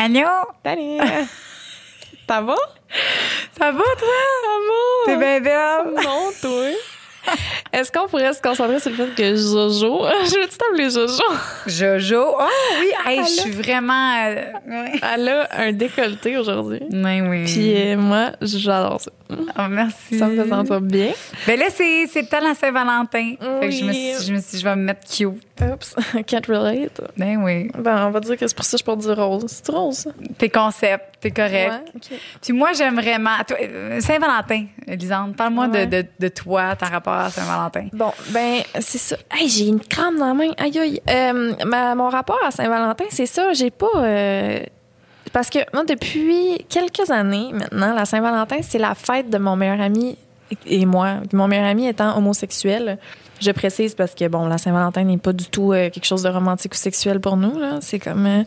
Allô? Salut! Ça va? Ça va, toi? Ça va! T'es bien belle? Non, toi? Est-ce qu'on pourrait se concentrer sur le fait que Jojo... Je veux-tu t'appeler Jojo? Jojo? Oh oui! Hey, Elle je suis vraiment... ouais. Elle a un décolleté aujourd'hui. Oui, oui. Puis moi, j'adore ça. Oh, merci. Ça me fait sentir bien. Ben là, c'est le temps de la Saint-Valentin. Fait que je me Oui. suis dit, je vais me mettre cute. Oups, can't relate. Ben oui. Ben, on va dire que c'est pour ça que je porte du rose. C'est rose, ça? Tes concepts, t'es correct. Ouais, OK. Puis moi, j'aime vraiment... Toi, Saint-Valentin, Lisande, parle-moi Ouais. de toi, ton rapport à Saint-Valentin. Bon, ben, c'est ça. Hey, j'ai une crame dans la main. Aïe, aïe. Mon rapport à Saint-Valentin, c'est ça. J'ai pas... Parce que moi, depuis quelques années maintenant, la Saint-Valentin, c'est la fête de mon meilleur ami et moi. Mon meilleur ami étant homosexuel. Je précise parce que, bon, la Saint-Valentin n'est pas du tout quelque chose de romantique ou sexuel pour nous, là. C'est comme...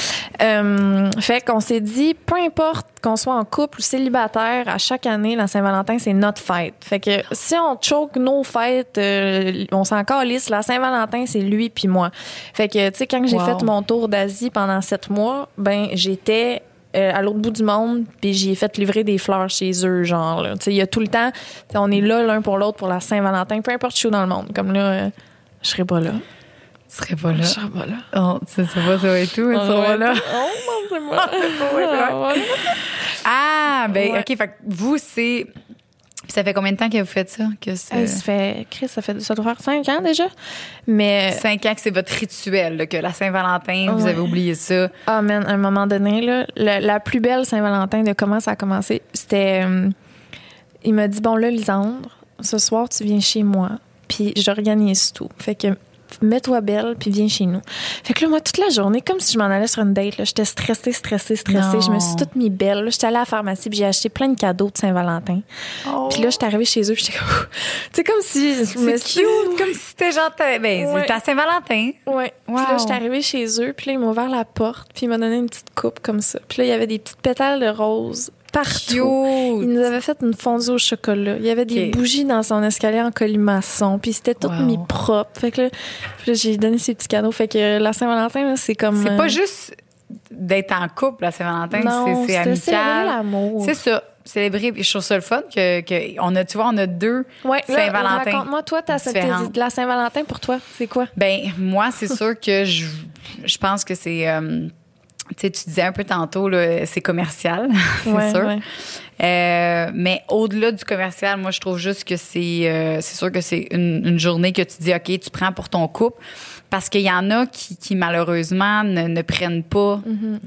fait qu'on s'est dit, peu importe qu'on soit en couple ou célibataire, à chaque année, la Saint-Valentin, c'est notre fête. Fait que si on choke nos fêtes, on s'en calisse. La Saint-Valentin, c'est lui puis moi. Fait que, tu sais, quand j'ai fait mon tour d'Asie pendant 7 mois, ben, j'étais... à l'autre bout du monde, puis j'ai fait livrer des fleurs chez eux, genre, là. Tu sais, il y a tout le temps, on est là l'un pour l'autre pour la Saint-Valentin, peu importe où dans le monde. Comme là, je serais pas là. Tu serais pas là. Je serais pas là. Oh, tu sais pas, ça va et tout, mais tu serais pas là. Oh, non, c'est moi. Ah, ben, Ouais. OK, fait que vous, c'est... Puis ça fait combien de temps que vous faites ça? Que c'est... Ça fait, Chris, ça doit faire 5 ans déjà. Mais, 5 ans que c'est votre rituel, là, que la Saint-Valentin, vous Ouais. avez oublié ça. ah, man, à un moment donné, là, la plus belle Saint-Valentin de comment ça a commencé, c'était... il m'a dit, bon, là, Lisandre, ce soir, tu viens chez moi, puis j'organise tout. Fait que mets-toi belle, puis viens chez nous. Fait que là, moi, toute la journée, comme si je m'en allais sur une date, là, j'étais stressée. Non. Je me suis toute mis belle. Là, j'étais allée à la pharmacie, puis j'ai acheté plein de cadeaux de Saint-Valentin. Oh. Puis là, j'étais arrivée chez eux, puis j'étais comme... tu sais, comme si... C'est cute, comme si c'était genre... Ben, Ouais. c'était à Saint-Valentin. Ouais. Puis Wow. là, j'étais arrivée chez eux, puis là, ils m'ont ouvert la porte, puis ils m'ont donné une petite coupe comme ça. Puis là, il y avait des petites pétales de rose partout. Cute. Il nous avait fait une fondue au chocolat. Il y avait des Ok. bougies dans son escalier en colimaçon, puis c'était tout Wow. mis propre. Fait que là, puis là, j'ai donné ces petits cadeaux. Fait que la Saint-Valentin, là, c'est comme... C'est pas juste d'être en couple, la Saint-Valentin, non, c'est c'était célébrer amical. l'amour. C'est ça, célébrer. Puis je trouve ça le fun que on a, tu vois, on a deux Ouais, là, Saint-Valentin. raconte-moi, toi, différentes. de la Saint-Valentin, pour toi, c'est quoi? Ben moi, c'est sûr que je pense que c'est... tu sais, tu disais un peu tantôt, là, c'est commercial, c'est Ouais, sûr. ouais. Mais au-delà du commercial, moi, je trouve juste que c'est sûr que c'est une journée que tu dis, OK, tu prends pour ton couple. Parce qu'il y en a qui malheureusement, ne prennent pas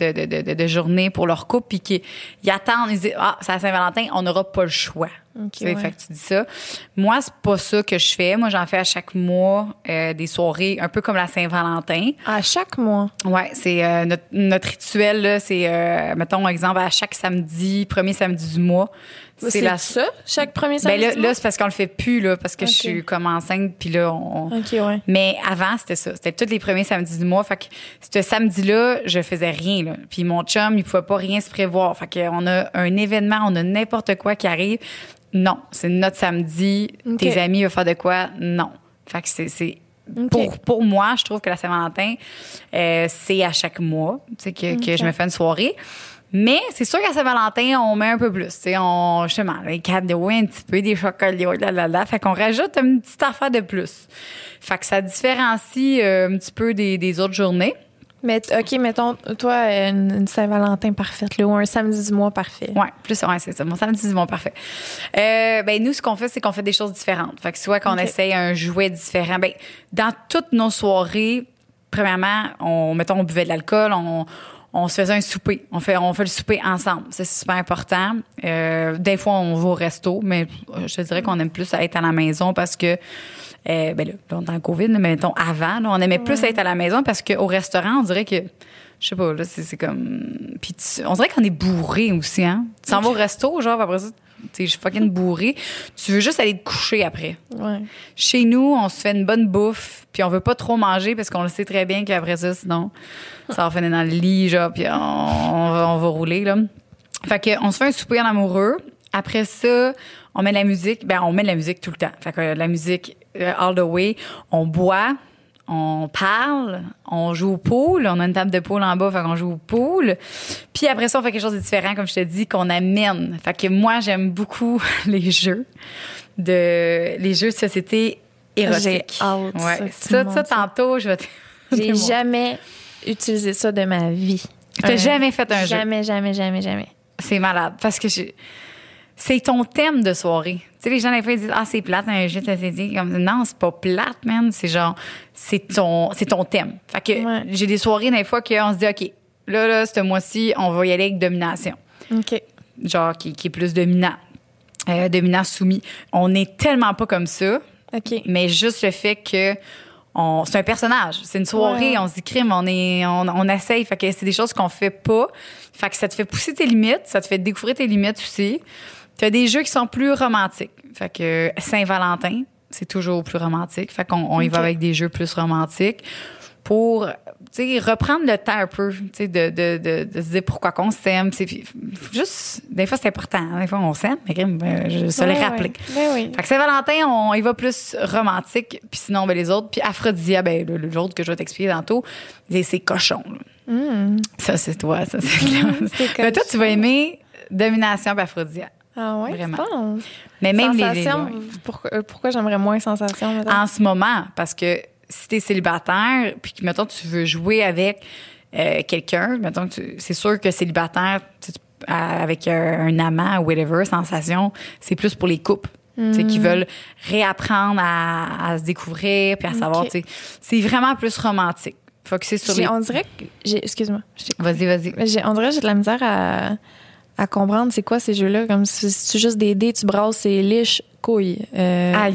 de journée pour leur couple, puis qui ils attendent, ils disent, ah, c'est la Saint-Valentin, on n'aura pas le choix. OK, Tu sais, ouais. fait que tu dis ça. Moi, c'est pas ça que je fais. Moi, j'en fais à chaque mois des soirées, un peu comme la Saint-Valentin. À chaque mois. Ouais, c'est notre rituel, là, c'est, mettons, exemple, à chaque samedi, premier samedi du mois. C'est ça? Chaque premier Ben samedi là, du mois? c'est parce qu'on le fait plus, là, parce que Ok. je suis comme enceinte, puis là, OK, ouais. Mais avant, c'était ça. C'était tous les premiers samedis du mois. Fait que ce samedi-là, je faisais rien, là. Puis mon chum, il pouvait pas rien se prévoir. Fait qu'on a un événement, on a n'importe quoi qui arrive. Non, c'est notre samedi. Ok. Tes amis veulent faire de quoi? Non. Fait que c'est Ok. pour moi, je trouve que la Saint-Valentin, c'est à chaque mois, tu sais, que je me fais une soirée. Mais c'est sûr qu'à Saint-Valentin, on met un peu plus. Tu sais, justement, les cadeaux, un petit peu, des chocolats, Fait qu'on rajoute une petite affaire de plus. Fait que ça différencie un petit peu des autres journées. Mais, OK, mettons, toi, une Saint-Valentin parfaite, là, ou un samedi du mois parfait. Ouais, c'est ça. Mon samedi du mois, parfait. Ben, nous, ce qu'on fait, c'est qu'on fait des choses différentes. Fait que soit qu'on Ok. essaye un jouet différent. Ben, dans toutes nos soirées, premièrement, on buvait de l'alcool, on se faisait un souper. On fait le souper ensemble. C'est super important. Des fois, on va au resto, mais je te dirais qu'on aime plus être à la maison parce que, ben là, on est en COVID, mais mettons avant, là, on aimait plus être à la maison parce qu'au restaurant, on dirait que, je sais pas, là, c'est comme... Puis on dirait qu'on est bourré aussi, hein? Tu s'en vas au resto, genre, après ça, tu sais, je suis fucking bourrée. Tu veux juste aller te coucher après. Ouais. Chez nous, on se fait une bonne bouffe, puis on veut pas trop manger parce qu'on le sait très bien qu'après ça, sinon, ça va finir dans le lit, genre, puis on va rouler, là. Fait que on se fait un souper en amoureux. Après ça, on met de la musique. Ben, on met de la musique tout le temps. Fait que la musique all the way. On boit, on parle, on joue au pool. On a une table de pool en bas, fait qu'on joue au pool. Puis après ça, on fait quelque chose de différent, comme je te dis, qu'on amène. Fait que moi, j'aime beaucoup les jeux de société érotiques. J'ai hâte. Ouais. Ça, tantôt, je vais J'ai jamais utilisé ça de ma vie. T'as jamais fait un jeu? Jamais. C'est malade. Parce que c'est ton thème de soirée. Tu sais, les gens, des fois, ils disent, c'est plate, un jeu de société. Comme, non, c'est pas plate, man. C'est genre, c'est ton thème. Fait que j'ai des soirées, des fois, qu'on se dit, OK, là, ce mois-ci, on va y aller avec domination. OK. Genre, qui est plus dominant. Dominant soumis. On n'est tellement pas comme ça. OK. Mais juste le fait que c'est un personnage. C'est une soirée, on se dit crime, on essaye. Fait que c'est des choses qu'on fait pas. Fait que ça te fait pousser tes limites, ça te fait découvrir tes limites aussi. T'as des jeux qui sont plus romantiques. Fait que Saint-Valentin, c'est toujours plus romantique. Fait qu'on y va avec des jeux plus romantiques pour, tu sais, reprendre le temps un peu, tu sais, de se dire pourquoi qu'on s'aime. C'est juste, des fois, c'est important. Des fois, on s'aime, mais je se le rappeler. Oui. Fait que Saint-Valentin, on y va plus romantique. Puis sinon, les autres. Puis Aphrodisia, l'autre que je vais t'expliquer tantôt, c'est cochon. Ça, c'est toi. Ça, c'est clair. Toi, tu vas aimer Domination et Aphrodisia. Ah ouais, vraiment. Tu penses? Mais même Sensation, pourquoi j'aimerais moins Sensation? Maintenant? En ce moment, parce que si t'es célibataire, puis que, mettons, tu veux jouer avec quelqu'un, mettons, c'est sûr que célibataire, avec un amant ou whatever, Sensation, c'est plus pour les couples. Qui veulent réapprendre à se découvrir puis à savoir. C'est vraiment plus romantique. Focusé sur On dirait que excuse-moi. Vas-y. On dirait que j'ai de la misère à comprendre c'est quoi ces jeux-là. Comme si c'est juste des dés, tu brasses, c'est liche, couille. On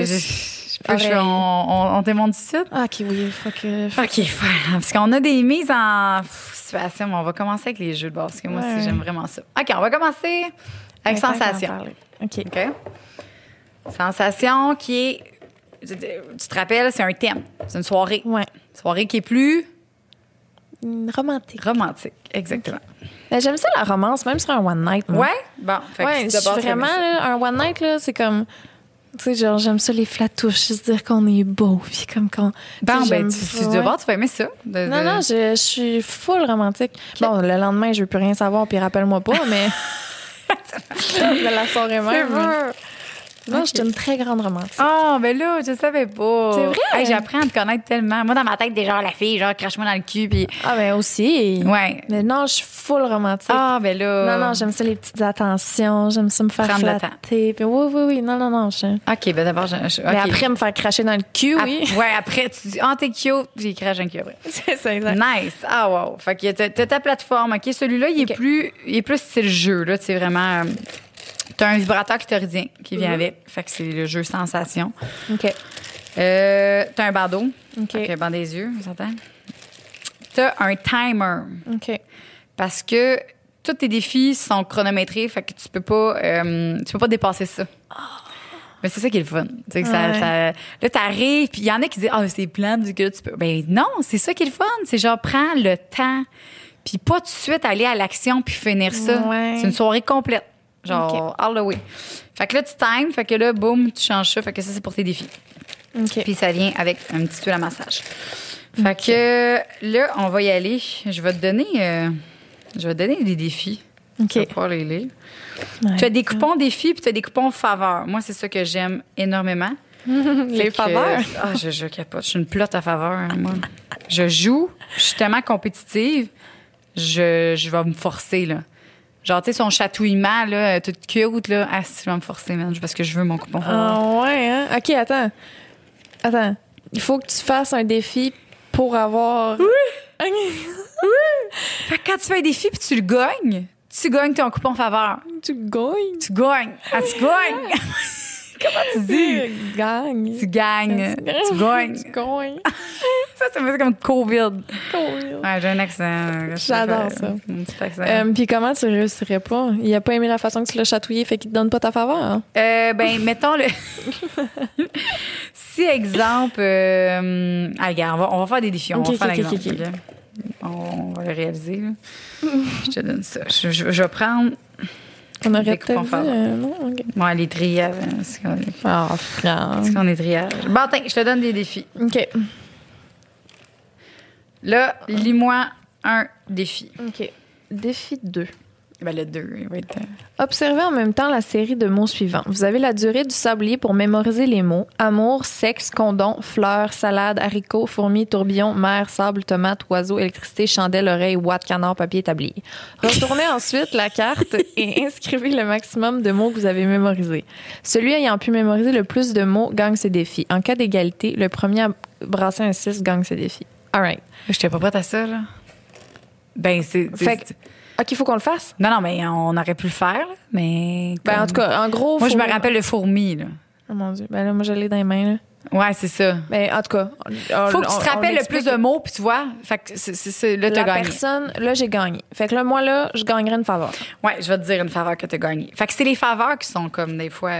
t'émontre du site? OK, oui. OK, parce qu'on a des mises en situation. On va commencer avec les jeux de base, parce que moi aussi, j'aime vraiment ça. OK, on va commencer avec Sensation. OK. Sensation qui est... Tu te rappelles, c'est un thème. C'est une soirée. Ouais. Soirée qui est plus... Romantique, exactement. J'aime ça, la romance, même sur un one night. Moi. Ouais? Bon. Je suis vraiment, là, un one night, là, c'est comme... Tu sais, genre, j'aime ça, les flatouches, juste dire qu'on est beau, puis comme qu'on... tu vas aimer ça. Non, je suis full romantique. Okay. Bon, le lendemain, je veux plus rien savoir, puis rappelle-moi pas, mais... de la soirée même. Non, je suis une très grande romantique. Ben là, je savais pas. C'est vrai? Hey, j'apprends à te connaître tellement. Moi, dans ma tête, déjà, la fille, genre, crache-moi dans le cul. Puis... Ben aussi. Ouais. Mais non, je suis full romantique. Ben là. Non, j'aime ça, les petites attentions. J'aime ça me faire flatter. Puis oui. Non. OK, d'abord, Mais après, me faire cracher dans le cul, oui. Ouais, après, tu dis, t'es cute, puis il crache dans le cul après. C'est ça, exact. Nice. Wow. Fait que t'as ta plateforme. OK, celui-là, il est plus style jeu, là. C'est vraiment. T'as un vibrateur clitoridien qui vient avec. Fait que c'est le jeu Sensation. OK. T'as un bandeau. OK. Un bandeau des yeux, vous entendez? T'as un timer. OK. Parce que tous tes défis sont chronométrés, fait que tu peux pas dépasser ça. Mais c'est ça qui est le fun. Tu sais, que là, t'arrives, puis il y en a qui disent, c'est plate, que là, tu peux. Ben non, c'est ça qui est le fun. C'est genre, prends le temps, puis pas tout de suite aller à l'action puis finir ça. Ouais. C'est une soirée complète. Genre, all the way. Fait que là, tu times, fait que là, boum, tu changes ça. Fait que ça, c'est pour tes défis. OK. Puis ça vient avec un petit huile à massage. Fait que là, on va y aller. Je vais te donner des défis. OK. Tu vas pouvoir les lire. Tu as des coupons défis puis tu as des coupons faveurs. Moi, c'est ça que j'aime énormément. Les faveurs? Je capote. Je suis une plotte à faveurs, moi. Je joue. Je suis tellement compétitive. Je vais me forcer, là. Genre, tu sais, son chatouillement, là, tout cute, là. Je vais me forcer, man, parce que je veux mon coupon faveur. Ouais, hein? OK, attends. Il faut que tu fasses un défi pour avoir... Oui! Fait que quand tu fais un défi puis tu gagnes ton coupon faveur. Tu gagnes? Tu gagnes. Tu gagnes! Comment tu dis? Tu gagnes. Ça me fait comme COVID. Ouais, j'ai un accent. J'adore ça. Un petit accent. Puis comment tu réussirais pas? Il a pas aimé la façon que tu l'as chatouillé, fait qu'il te donne pas ta faveur? Hein? Mettons le... Si, exemple... regarde, on va faire des défis. On va faire l'exemple. Okay. On va le réaliser. Là. Je te donne ça. Je vais prendre... On aurait peut-être dit... non? Okay. Ouais, les triages. France. Est-ce qu'on est triage? Bon, je te donne des défis. OK. Là, lis-moi un défi. OK. Défi 2. Ben, le 2, il va être... Observez en même temps la série de mots suivants. Vous avez la durée du sablier pour mémoriser les mots. Amour, sexe, condom, fleurs, salade, haricots, fourmis, tourbillon, mer, sable, tomate, oiseau, électricité, chandelle, oreille, ouate, canard, papier, tablier. Retournez ensuite la carte et inscrivez le maximum de mots que vous avez mémorisés. Celui ayant pu mémoriser le plus de mots gagne ce défi. En cas d'égalité, le premier à brasser un 6 gagne ce défi. All right. Je n'étais pas prête à ça, là. Ben, OK, il faut qu'on le fasse? Non, mais on aurait pu le faire, là, mais... Ben, en tout cas, en gros... Moi, je me rappelle le fourmi, là. Oh mon Dieu. Ben là, moi, je l'ai dans les mains, là. Ouais, c'est ça. Ben, en tout cas... Faut que tu te rappelles le plus de mots, puis tu vois, fait que là, t'as gagné. La personne, là, j'ai gagné. Fait que là, moi, là, je gagnerais une faveur. Ouais, je vais te dire une faveur que t'as gagné. Fait que c'est les faveurs qui sont comme, des fois...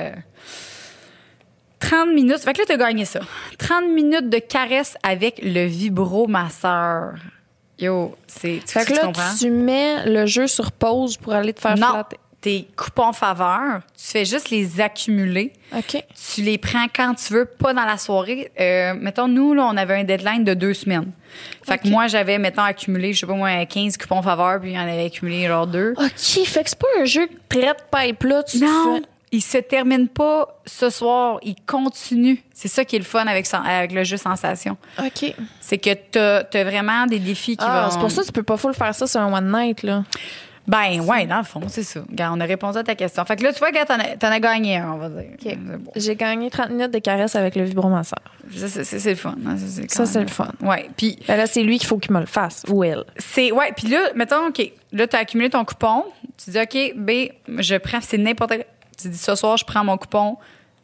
30 minutes. Fait que là, t'as gagné ça. 30 minutes de caresse avec le vibromasseur. Yo, fait que là, comprends? tu mets le jeu sur pause pour aller te faire flatter. Tes coupons faveur, tu fais juste les accumuler. OK. Tu les prends quand tu veux, pas dans la soirée. Mettons, nous, là, on avait un deadline de 2 semaines. Fait que moi, j'avais, mettons, accumulé, je sais pas moi, 15 coupons faveur, puis j'en avais accumulé genre 2. OK, fait que c'est pas un jeu que traite pipe là. Non! Il se termine pas ce soir, il continue. C'est ça qui est le fun avec le jeu Sensation. OK. C'est que t'as vraiment des défis qui vont... C'est pour ça que tu peux pas full faire ça sur un one night, là. Ben, ouais, dans le fond, c'est ça. Regarde, on a répondu à ta question. Fait que là, tu vois, regarde, t'en as gagné un, on va dire. OK. Bon. J'ai gagné 30 minutes de caresse avec le vibromasseur. Ça, c'est le fun. Hein? Ça, c'est le fun. Ouais, puis... Ben là, c'est lui qu'il faut qu'il me le fasse, ou elle. Ouais, puis là, mettons, OK, là, t'as accumulé ton coupon. Tu dis, OK, B, je prends, c'est n'importe quoi. Tu dis, ce soir, je prends mon coupon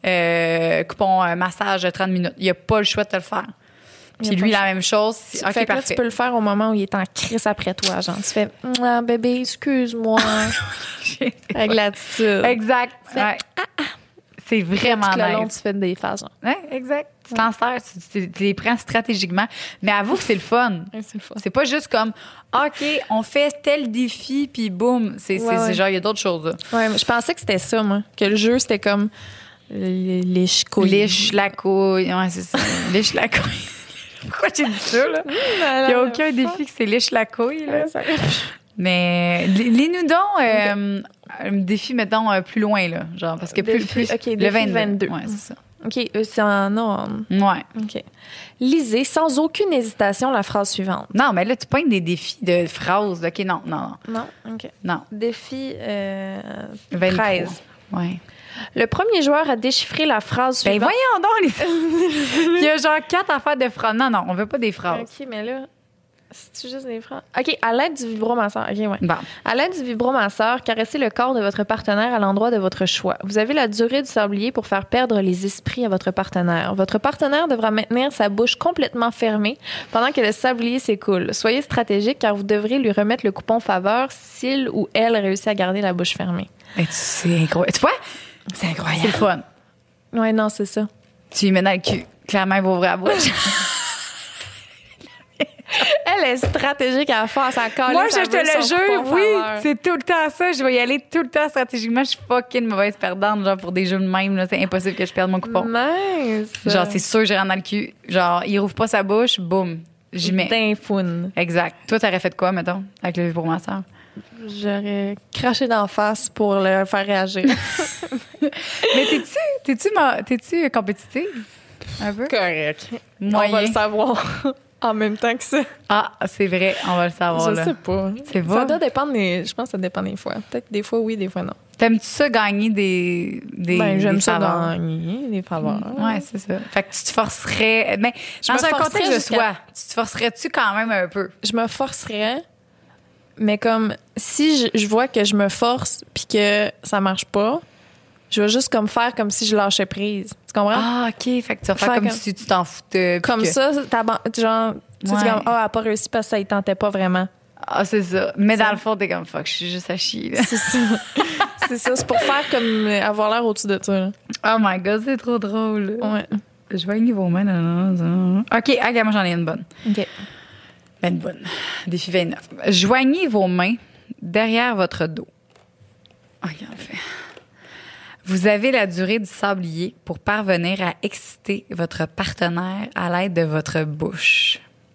massage de 30 minutes. Il n'y a pas le choix de te le faire. Puis lui, la même chose. OK, fait que là, parfait. tu peux le faire au moment où il est en crise après toi, genre. Tu fais « bébé, excuse-moi. » Avec l'attitude. Exact. Ouais. C'est vraiment tout le long, nice. tu fais des phases, genre. Ouais, exact. Tu t'en sers, tu les prends stratégiquement. Mais avoue que c'est le fun. C'est le fun. C'est pas juste comme, OK, on fait tel défi, puis boum. C'est genre, il y a d'autres choses, là. Ouais, mais je pensais que c'était ça, moi. Que le jeu, c'était comme les couilles. Liche la couille. Ouais, c'est ça. Liche la couille. Pourquoi j'ai dit ça, là? Il n'y a aucun défi que c'est liche la couille, là. Mais lis-nous donc un défi, mettons, plus loin, là. Genre, parce que plus OK, le défi 22. Ouais, c'est ça. OK, c'est en ordre. Ouais. OK. Lisez sans aucune hésitation la phrase suivante. Non, mais là, tu pognes des défis de phrases. OK, non. Non? OK. Non. Défi 23. 13. Ouais. Le premier joueur a déchiffré la phrase suivante. Ben voyons donc, il y a genre 4 affaires de phrases. Non, on veut pas des phrases. OK, mais là, c'est juste des phrases. OK, à l'aide du vibromasseur. OK, ouais. Bon. À l'aide du vibromasseur, caressez le corps de votre partenaire à l'endroit de votre choix. Vous avez la durée du sablier pour faire perdre les esprits à votre partenaire. Votre partenaire devra maintenir sa bouche complètement fermée pendant que le sablier s'écoule. Soyez stratégique car vous devrez lui remettre le coupon faveur s'il ou elle réussit à garder la bouche fermée. C'est incroyable. Tu vois? C'est incroyable. C'est le fun. Ouais, non, c'est ça. Tu lui mets dans le cul. Clairement, il va ouvrir la bouche. Elle est stratégique à faire sa colle. Moi, je te le jure, oui, c'est tout le temps ça. Je vais y aller tout le temps stratégiquement. Je suis fucking mauvaise perdante, genre pour des jeux de même. Là, c'est impossible que je perde mon coupon. Nice. Genre, c'est sûr que je rentre dans le cul. Genre, il rouvre pas sa bouche, boum, j'y mets. D'infoune. Exact. Toi, t'aurais fait quoi, mettons, avec le vibromasseur? J'aurais craché d'en face pour le faire réagir. Mais t'es-tu compétitive? Un peu? Correct. Moyen. On va le savoir en même temps que ça. Ah, c'est vrai, on va le savoir. Je là. sais pas. C'est vrai. Ça doit dépendre je pense que ça dépend des fois. Peut-être des fois oui, des fois non. T'aimes-tu ça gagner des j'aime des ça faveurs? gagner des faveurs. Ouais, c'est ça. Fait que tu te forcerais. Mais dans un contexte de soi, tu te forcerais-tu quand même un peu? Je me forcerais, mais comme si je vois que je me force puis que ça marche pas, je vais juste comme faire comme si je lâchais prise. Tu comprends? Ah, OK. Fait que tu vas faire comme si tu t'en foutais. Comme ça, genre, tu sais, comme, elle n'a pas réussi parce que ça ne tentait pas vraiment. Ah, c'est ça. Mais dans le fond, t'es comme fuck, je suis juste à chier. Là. C'est ça. C'est ça. C'est pour faire comme avoir l'air au-dessus de ça. Là. Oh my God, c'est trop drôle. Ouais. Je vais aller vos mains. OK, moi, j'en ai une bonne. OK. Ben, une bonne. Défi 29. Joignez vos mains derrière votre dos. OK, on le fait. Vous avez la durée du sablier pour parvenir à exciter votre partenaire à l'aide de votre bouche.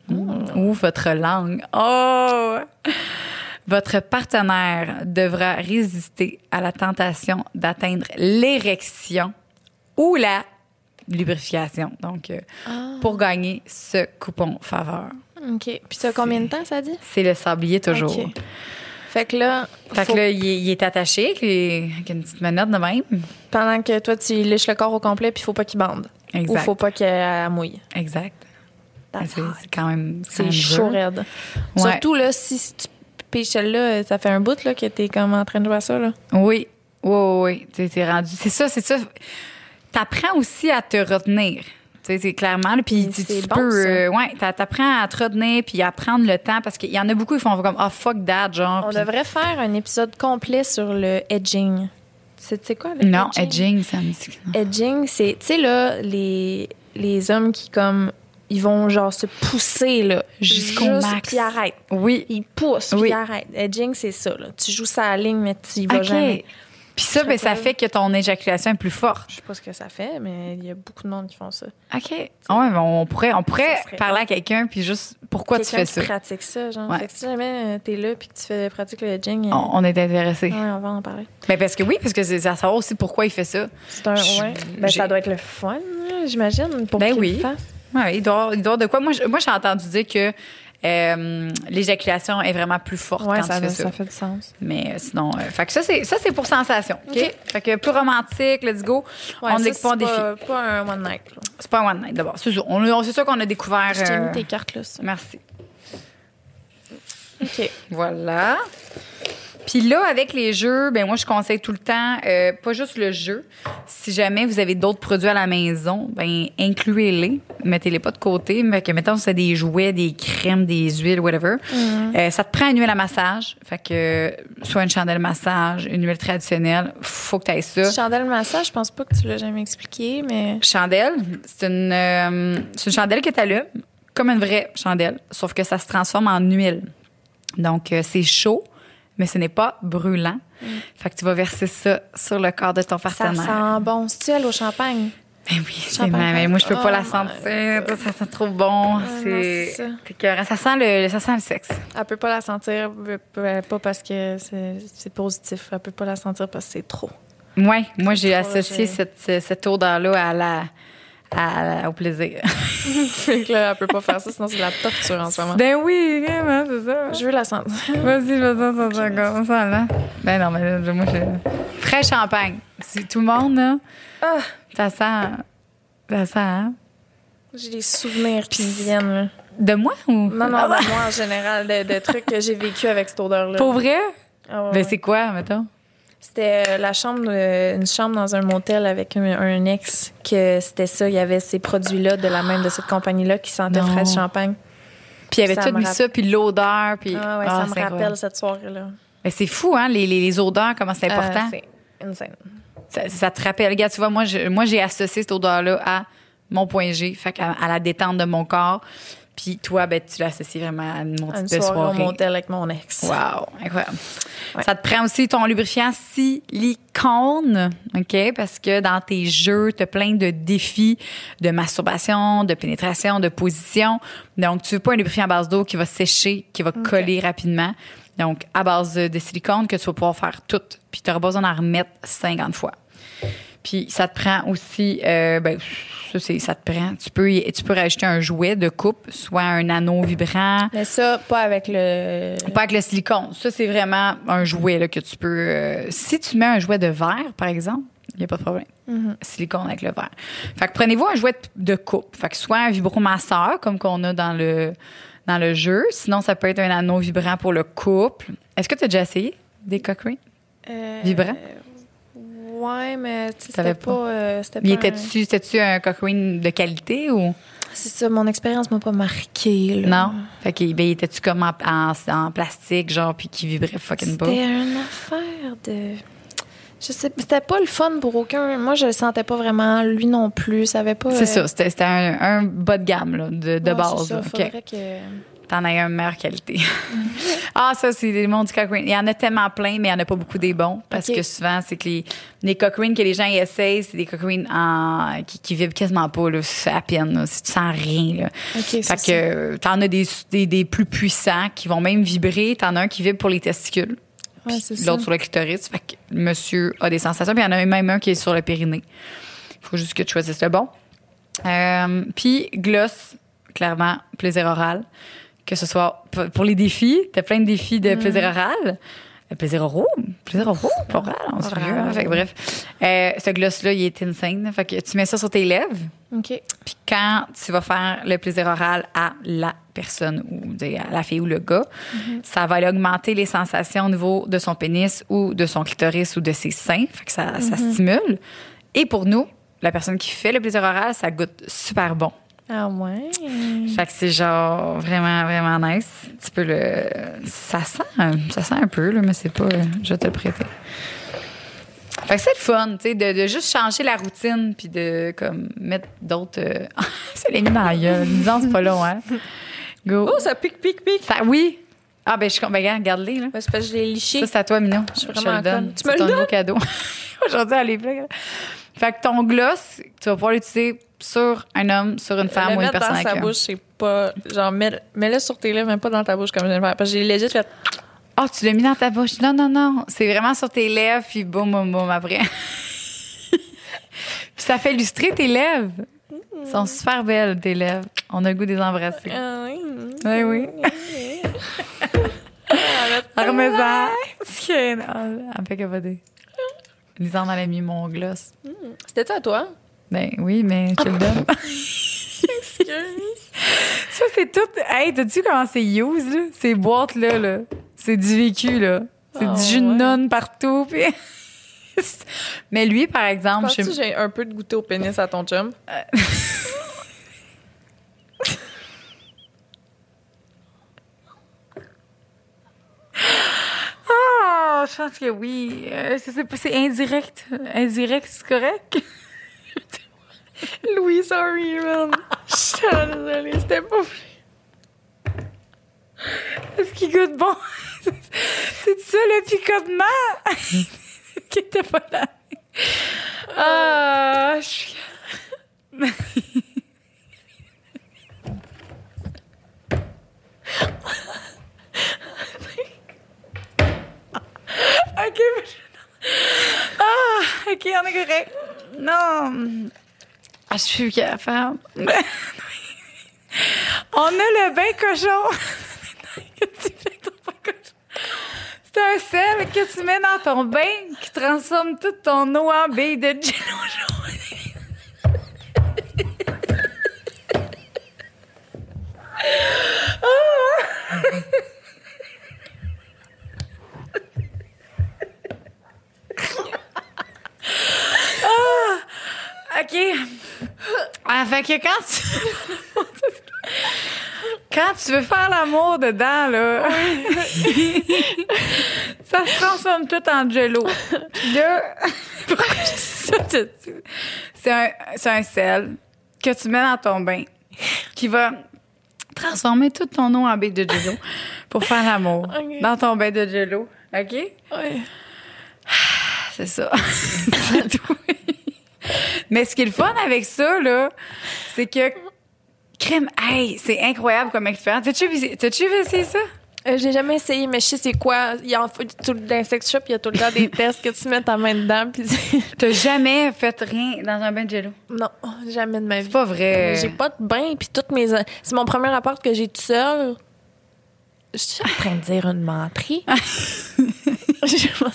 ou votre langue. Oh! Votre partenaire devra résister à la tentation d'atteindre l'érection ou la lubrification. Donc, pour gagner ce coupon faveur. OK. Puis ça, combien de temps, ça dit? C'est le sablier toujours. OK. Fait que là... il est attaché avec une petite menotte de même. Pendant que toi, tu lèches le corps au complet, puis il faut pas qu'il bande. Exact. Ou faut pas qu'elle mouille. Exact. C'est quand même... C'est chaud raide. Ouais. Surtout, là, si tu piches celle-là, ça fait un bout là, que t'es comme en train de jouer à ça, là. Oui. Oui. T'es rendu... C'est ça. T'apprends aussi à te retenir. C'est clairement. Puis tu bon, peux. T'apprends à te retenir puis à prendre le temps parce qu'il y en a beaucoup qui font comme fuck that, genre. On devrait faire un épisode complet sur le edging. C'est quoi le Non, edging, ça me dit. Edging, c'est. Tu sais, là, les hommes qui, comme. Ils vont, genre, se pousser, là. Jusqu'au max. Puis ils arrêtent. Oui. Ils poussent, puis ils arrêtent. Edging, c'est ça, là. Tu joues ça à la ligne, mais tu y vas jamais. Puis ça, ça fait que ton éjaculation est plus forte. Je sais pas ce que ça fait, mais il y a beaucoup de monde qui font ça. OK. Ouais, mais on pourrait parler à quelqu'un puis juste pourquoi tu fais ça. Qui pratique ça, genre. Fait que si jamais t'es là puis que tu pratiques le edging... On est intéressé. Ouais, on va en parler. Mais parce que c'est à savoir aussi pourquoi il fait ça. C'est ça doit être le fun, j'imagine, pour qu'il le fasse. Ouais, il doit de quoi. Moi, j'ai entendu dire que l'éjaculation est vraiment plus forte quand tu fais ça. Ça fait du sens. Mais sinon, fait que ça c'est pour sensation. OK? Fait que plus romantique, let's go. Ouais, on découvre des filles. C'est pas un one night. Là. C'est pas un one night d'abord. C'est sûr. C'est sûr qu'on a découvert. Je t'ai mis tes cartes là. Ça. Merci. OK. Voilà. Puis là, avec les jeux, ben moi, je conseille tout le temps, pas juste le jeu. Si jamais vous avez d'autres produits à la maison, ben incluez-les. Mettez-les pas de côté. Mais que, mettons, c'est des jouets, des crèmes, des huiles, whatever. Ça te prend une huile à massage. Fait que, soit une chandelle massage, une huile traditionnelle, faut que tu aies ça. Chandelle massage, je pense pas que tu l'as jamais expliqué, mais... Chandelle, c'est une chandelle que tu allumes, comme une vraie chandelle, sauf que ça se transforme en huile. Donc, c'est chaud, mais ce n'est pas brûlant. Fait que tu vas verser ça sur le corps de ton partenaire. Ça sent bon. C'est-tu elle au champagne? Ben oui, c'est mais moi, je peux pas la sentir. Ça sent trop bon. C'est écœurant. Ça sent le sexe. Elle peut pas la sentir, pas parce que c'est positif. Elle peut pas la sentir parce que c'est trop. Ouais, moi, j'ai associé cette odeur-là au plaisir. Fait que là, elle peut pas faire ça, sinon c'est de la torture en ce moment. Ben oui, vraiment, c'est ça. Je veux la sentir. Vas-y, je veux ça encore. On sent là. Ben non, mais là, moi, frais champagne. C'est tout le monde, là. Ah! Ça sent, hein? J'ai des souvenirs qui me viennent, là. De moi ou? Non, de moi en général, de trucs que j'ai vécu avec cette odeur-là. Pour vrai? Ah, ouais, ben c'est quoi, mettons? C'était une chambre dans un motel avec un ex que c'était ça. Il y avait ces produits-là de la même de cette compagnie-là qui sentaient fraise champagne. Puis il y avait tout mis ça, puis l'odeur. Puis... Ah ouais, ça me rappelle cette soirée-là. Mais c'est fou, hein, les odeurs, comment c'est important. C'est insane. Ça te rappelle. Regarde, tu vois, moi, j'ai associé cette odeur-là à mon point G, fait à la détente de mon corps. Puis toi, ben, tu l'associes vraiment à mon type de soirée. Au motel avec mon ex. Wow, incroyable. Ouais. Ça te prend aussi ton lubrifiant silicone, OK? Parce que dans tes jeux, tu as plein de défis de masturbation, de pénétration, de position. Donc, tu veux pas un lubrifiant à base d'eau qui va sécher, qui va coller rapidement. Donc, à base de silicone que tu vas pouvoir faire tout. Puis tu n'auras pas besoin d'en remettre 50 fois. Puis ça te prend aussi, ça te prend. Tu peux rajouter un jouet de coupe, soit un anneau vibrant. Mais ça, pas avec le silicone. Ça, c'est vraiment un jouet là, que tu peux. Si tu mets un jouet de verre, par exemple, il n'y a pas de problème. Silicone avec le verre. Fait que prenez-vous un jouet de coupe. Fait que soit un vibromasseur, comme qu'on a dans le jeu. Sinon, ça peut être un anneau vibrant pour le couple. Est-ce que tu as déjà essayé des cock rings vibrants? Ouais, mais c'était pas. C'était-tu un cock ring de qualité ou? C'est ça, mon expérience m'a pas marqué. Là. Non? Fait que, était-tu comme en plastique, genre, puis qui vibrait fucking pas? C'était une affaire de. Je sais, c'était pas le fun pour aucun. Moi, je le sentais pas vraiment. Lui non plus. Ça avait pas. C'est ça, c'était un bas de gamme, là, de base. C'est ça, faudrait que. t'en aies un de meilleure qualité. Ah, ça, c'est les mondes du Cochrane. Il y en a tellement plein, mais il n'y en a pas beaucoup des bons. Parce que souvent, c'est que les Cochrane que les gens y essayent, c'est des Cochrane qui vibrent quasiment pas, là, à peine. Là, si tu sens rien. Là. Okay, fait que t'en as des plus puissants qui vont même vibrer. T'en as un qui vibre pour les testicules. Ouais, c'est l'autre ça. sur le clitoris. Fait que le monsieur a des sensations. Puis il y en a même un qui est sur le périnée. Il faut juste que tu choisisses le bon. Puis gloss, clairement, plaisir oral. Que ce soit pour les défis, t'as plein de défis de plaisir oral. Plaisir oral, oral, on se fait, fait que bref. Ce gloss-là, il est insane. Fait que tu mets ça sur tes lèvres. OK. Puis quand tu vas faire le plaisir oral à la personne ou à la fille ou le gars, ça va aller augmenter les sensations au niveau de son pénis ou de son clitoris ou de ses seins. Fait que ça stimule. Et pour nous, la personne qui fait le plaisir oral, ça goûte super bon. Ah ouais. Fait que c'est genre vraiment, vraiment nice. Tu peux ça sent un peu, là, mais c'est pas... je vais te le prêter. Fait que c'est le fun, tu sais, de juste changer la routine puis de, comme, mettre d'autres... ça les mis dans la gueule. Disons, c'est pas long, hein? Go. Oh, ça pique. Ça, oui. Ah, ben, regarde-les, là. C'est parce que je l'ai liché. Ça, c'est à toi, Minou. Je suis te vraiment le donne. conne. Tu C'est me le ton donnes? nouveau cadeau. Aujourd'hui, elle est pleine. Fait que ton gloss, tu vas pouvoir l'utiliser sur un homme, sur une femme le ou une mettre personne dans avec sa un. bouche, c'est pas... Genre, mets-le sur tes lèvres, même pas dans ta bouche comme je viens de faire. Parce que j'ai legit fait... Oh, tu l'as mis dans ta bouche. Non. C'est vraiment sur tes lèvres, puis boum, boum, boum, après. Puis ça fait illustrer tes lèvres. Elles sont super belles, tes lèvres. On a le goût de les embrasser. Oui. Parmesan. Elle me fait capoter. Lisande, elle a mis mon gloss. C'était à toi? Ben oui, mais je te le donne. Ça, c'est tout. Hey, t'as-tu comment c'est use, là? Ces boîtes-là, là. C'est du vécu, là. C'est du jus de nonne partout. Puis... mais lui, par exemple... Penses-tu que j'ai un peu de goûter au pénis à ton chum? Ah, je pense que oui. C'est indirect. Indirect, c'est correct? Louis, sorry, man. Je suis désolée, c'était pas... Est-ce qu'il goûte bon? C'est ça, le picotement? Qui était pas là. Ah, je suis... OK. Ah, OK, on est correct. Non. Ah, je suis plus capable. On a le bain cochon. Qu'est-ce que tu fais ton bain cochon? C'est un sel que tu mets dans ton bain qui transforme toute ton eau en bille de jello jaune. OK. Ah, fait que quand tu veux faire l'amour dedans, là, ça se transforme tout en jello. Puis là, pourquoi je dis ça? C'est un sel que tu mets dans ton bain qui va transformer toute ton eau en bain de jello pour faire l'amour dans ton bain de jello. OK? Ouais. C'est ça. C'est tout. Mais ce qui est le fun avec ça, là, c'est que crème, hey, c'est incroyable comme expérience. T'as-tu essayé ça? J'ai jamais essayé, mais je sais c'est quoi. Il y a dans les sex shop, il y a tout le temps des tests que tu mets ta main dedans. Puis T'as jamais fait rien dans un bain de jello? non, jamais de ma vie. C'est pas vrai. J'ai pas de bain, puis toutes mes... C'est mon premier rapport que j'ai tout seul. Je suis en train de dire une menterie. Je suis en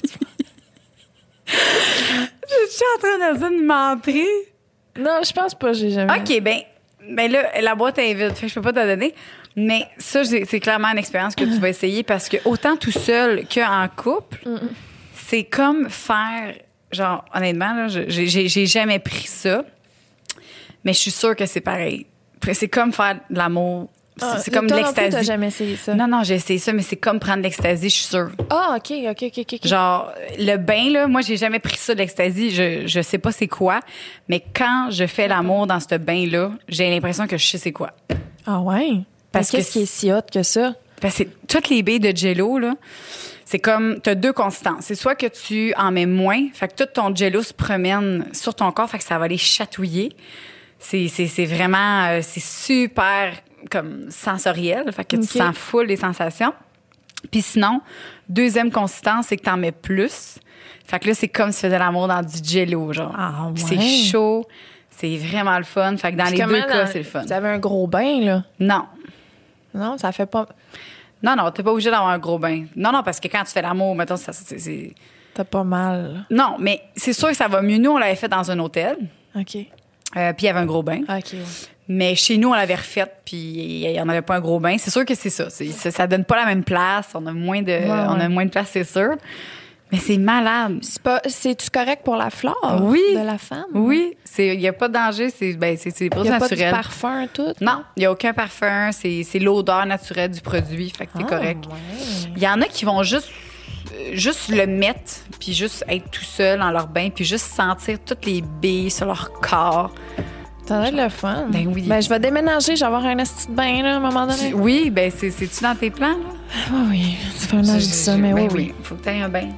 train de dire une menterie. Non, je pense pas, j'ai jamais... OK, ben là, la boîte est vide, fait que je peux pas te donner. Mais ça, c'est clairement une expérience que tu vas essayer parce que autant tout seul qu'en couple, c'est comme faire... Genre, honnêtement, là, j'ai jamais pris ça, mais je suis sûre que c'est pareil. C'est comme faire de l'amour. C'est comme de toi non plus, l'ecstasy. t'as jamais essayé ça? Non, j'ai essayé ça, mais c'est comme prendre de l'ecstasy, je suis sûre. Ah, OK. Genre, le bain, là, moi, j'ai jamais pris ça de l'ecstasy. Je sais pas c'est quoi, mais quand je fais l'amour dans ce bain-là, j'ai l'impression que je sais c'est quoi. Ah ouais? Parce que qu'est-ce qui est si hot que ça? Parce que toutes les billes de Jell-O, là, c'est comme, t'as deux constances. C'est soit que tu en mets moins, fait que tout ton Jell-O se promène sur ton corps, fait que ça va les chatouiller. C'est vraiment, c'est super comme sensoriel, fait que tu sens full les sensations. Puis sinon, deuxième consistance, c'est que t'en mets plus. Fait que là, c'est comme si tu faisais l'amour dans du Jell-O, genre. Ah, ouais. C'est chaud, c'est vraiment le fun. Fait que dans les deux cas, c'est le fun. Tu avais un gros bain, là? Non. Non, ça fait pas... Non, t'es pas obligé d'avoir un gros bain. Non, parce que quand tu fais l'amour, mettons, c'est... T'as pas mal. Non, mais c'est sûr que ça va mieux. Nous, on l'avait fait dans un hôtel. OK. Puis il y avait un gros bain. OK, ouais. Mais chez nous, on l'avait refait, puis il n'y en avait pas un gros bain. C'est sûr que c'est ça. Ça donne pas la même place. On a moins de place, c'est sûr. Mais c'est malade. C'est-tu correct pour la flore Oui. de la femme? Oui. Il n'y a pas de danger. C'est produit naturel. Il n'y a pas de parfum, tout? Non, il n'y a aucun parfum. C'est l'odeur naturelle du produit. Fait que t'es correct. Ouais. Il y en a qui vont juste le mettre, puis juste être tout seul dans leur bain, puis juste sentir toutes les billes sur leur corps. Ça va être le fun. Ben oui. Ben, je vais déménager, je vais avoir un esti de bain, là, à un moment donné. Oui, ben c'est-tu dans tes plans, là? Ah oui, ça fait un an que je dis ça, mais oui. Faut que tu aies un bain.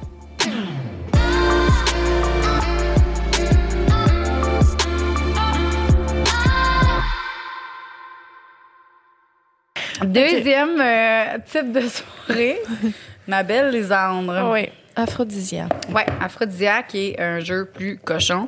Deuxième type de soirée, ma belle Lisandre. Oui, aphrodisiaque. Oui, aphrodisiaque est un jeu plus cochon.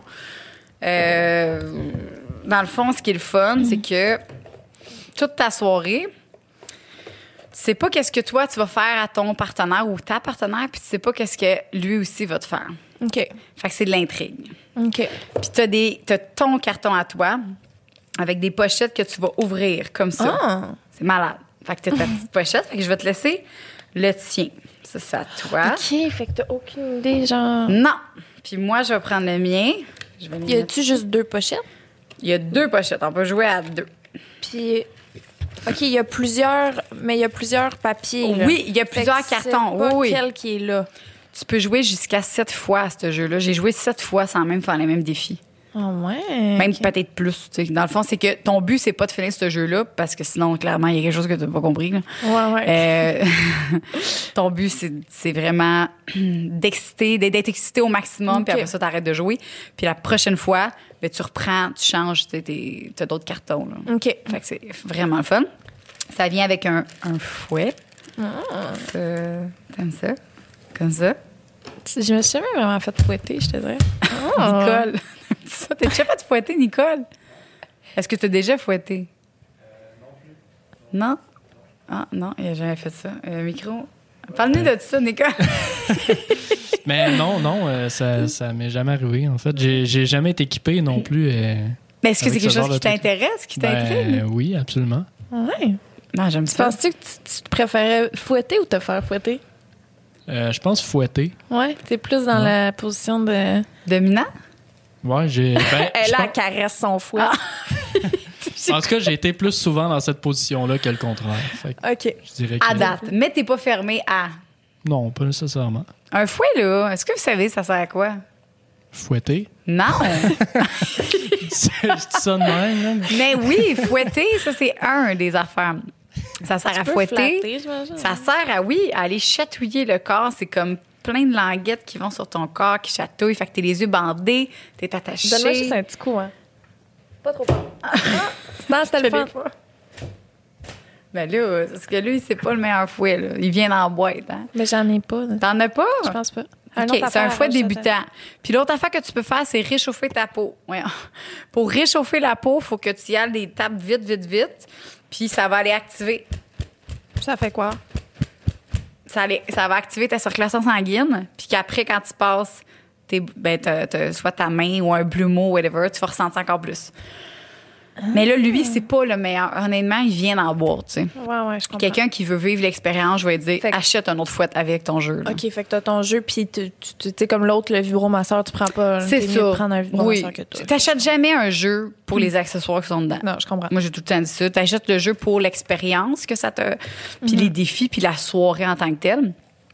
Dans le fond, ce qui est le fun, c'est que toute ta soirée, tu sais pas qu'est-ce que toi, tu vas faire à ton partenaire ou ta partenaire, puis tu sais pas qu'est-ce que lui aussi va te faire. OK. Fait que c'est de l'intrigue. OK. Puis t'as ton carton à toi avec des pochettes que tu vas ouvrir comme ça. Ah! C'est malade. Fait que t'as ta petite pochette. Fait que je vais te laisser le tien. Ça, c'est à toi. OK, fait que t'as aucune idée, genre... Non. Puis moi, je vais prendre le mien. Je vais Y a-tu juste 2 pochettes? Il y a 2 pochettes. On peut jouer à 2. Puis... OK, il y a plusieurs papiers, là. Oui, il y a plusieurs Fait que cartons. C'est pas Oui. quel qui est là. Tu peux jouer jusqu'à 7 fois à ce jeu-là. J'ai joué 7 fois sans même faire les mêmes défis. Ah ouais? Même OK. peut-être plus. Tu sais. Dans le fond, c'est que ton but, c'est pas de finir ce jeu-là, parce que sinon, clairement, il y a quelque chose que tu n'as pas compris. Là. Ouais. Ton but, c'est vraiment d'être excité au maximum, puis après ça, tu arrêtes de jouer. Puis la prochaine fois, ben, tu reprends, tu changes, tu as d'autres cartons. Là. OK. Fait que c'est vraiment le fun. Ça vient avec un fouet. T'aimes ça? Comme ça. Je me suis jamais vraiment fait fouetter, je te dirais. Nicole, ça, t'es déjà fait fouetter, Nicole? Est-ce que tu as déjà fouetté? Non? Ah, non, il n'a jamais fait ça. Micro. Parle-nous de ça, Nicole. Mais non, ça m'est jamais arrivé, en fait. J'ai jamais été équipé non plus. Mais est-ce que c'est avec quelque ce genre chose qui de truc. t'intéresse, qui t'intrigue? Oui, absolument. Ouais. Non, j'aime ça. Penses-tu que tu préférais fouetter ou te faire fouetter? Je pense fouetter. Ouais, t'es plus dans la position de... Dominant? Ouais, j'ai. Elle, elle caresse son fouet. En tout cas, j'ai été plus souvent dans cette position-là que le contraire. Fait que OK. je dirais que À date. Mais t'es pas fermé à. non, pas nécessairement. Un fouet, là, est-ce que vous savez, ça sert à quoi? Fouetter. Non! C'est ça de même, là. Mais oui, fouetter, ça, c'est un des affaires. Ça sert à fouetter. Flatter, j'imagine. Ça sert à aller chatouiller le corps. C'est comme plein de languettes qui vont sur ton corps, qui chatouillent. Fait que t'es les yeux bandés, t'es attaché. Donne-moi juste un petit coup, hein. Pas trop fort. Non, c'était le fun. Ben là, parce que lui, c'est pas le meilleur fouet, là. Il vient dans la boîte, hein. Mais j'en ai pas. T'en as pas? Je pense pas. OK, c'est un fouet débutant. Puis l'autre affaire que tu peux faire, c'est réchauffer ta peau. Ouais. Pour réchauffer la peau, il faut que tu y ailles des tapes vite, vite, vite. Puis ça va aller activer. Ça fait quoi? Ça va activer ta circulation sanguine. Puis qu'après, quand tu passes, t'as soit ta main ou un Blumo, whatever, tu vas ressentir encore plus. Mais là, lui, c'est pas le meilleur. Honnêtement, il vient en boîte, tu sais. Ouais, je comprends. Quelqu'un qui veut vivre l'expérience, je vais dire, Fait que- achète un autre fouet avec ton jeu. Là. OK, fait que t'as ton jeu, puis tu sais, comme l'autre, le vibromasseur, tu prends pas. C'est T'es mieux ça. de prendre un vibromasseur Oui. que toi. Tu t'achètes jamais un jeu pour les accessoires qui sont dedans. Non, je comprends. Moi, j'ai tout le temps dit ça. T'achètes le jeu pour l'expérience que ça te... Puis les défis, puis la soirée en tant que telle.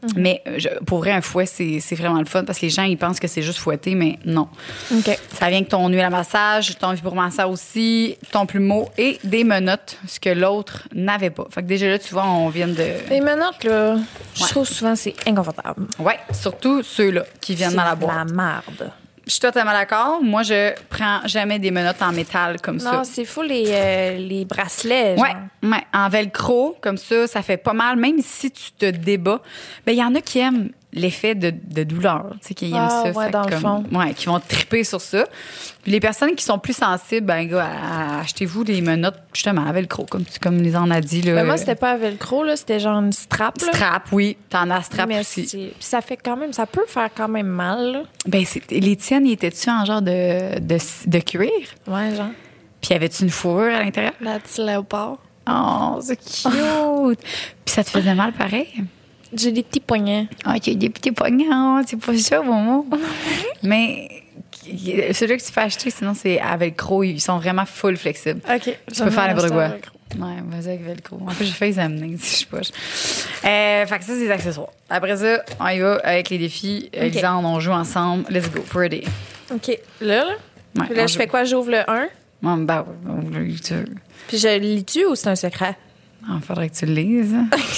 Mais pour vrai, un fouet, c'est vraiment le fun parce que les gens, ils pensent que c'est juste fouetter, mais non. OK. Ça vient avec ton huile à massage, ton vibromasseur aussi, ton plumeau et des menottes, ce que l'autre n'avait pas. Fait que déjà là, tu vois, on vient de... Les menottes, là, je Ouais. trouve souvent c'est inconfortable. Ouais, surtout ceux-là qui viennent dans la boîte. C'est de la merde. Je suis totalement d'accord. Moi, je prends jamais des menottes en métal comme ça. Non, c'est fou les bracelets. Ouais, genre. ouais, en velcro, comme ça fait pas mal. Même si tu te débats, ben il y en a qui aiment l'effet de douleur, tu sais, qui aiment ça. Ouais, Fait dans le comme- fond. Ouais, qui vont triper sur ça. Puis les personnes qui sont plus sensibles, ben gars, achetez-vous des menottes justement à velcro, comme les en a dit là. Ben, moi, c'était pas à velcro, là, c'était genre une strap. Là. strap, oui, t'en as strap Mais aussi. puis ça fait quand même, ça peut faire quand même mal. Là. Ben les tiennes, étaient-tu en genre de cuir? Ouais, genre. Puis y avait-tu une fourrure à l'intérieur? La petite léopard. Oh, c'est cute! Puis ça te faisait mal pareil? J'ai des petits poignets. Ah, tu as des petits poignons, c'est pas ça, bon mot. Mais celui-là que tu peux acheter, sinon, c'est à velcro. Ils sont vraiment full flexibles. OK. Tu peux faire n'importe quoi. Ouais, vas-y avec velcro. En plus, j'ai failli les amener, si je sais pas. Fait que ça, c'est les accessoires. Après ça, on y va avec les défis. Exemple, on joue ensemble. Let's go, pretty. OK. Là? Ouais, Puis là, on je joue. fais quoi? J'ouvre le 1. Bon, ben, ouais, on veut le dire. Puis je le lis-tu ou c'est un secret? Ah, faudrait que tu le lises.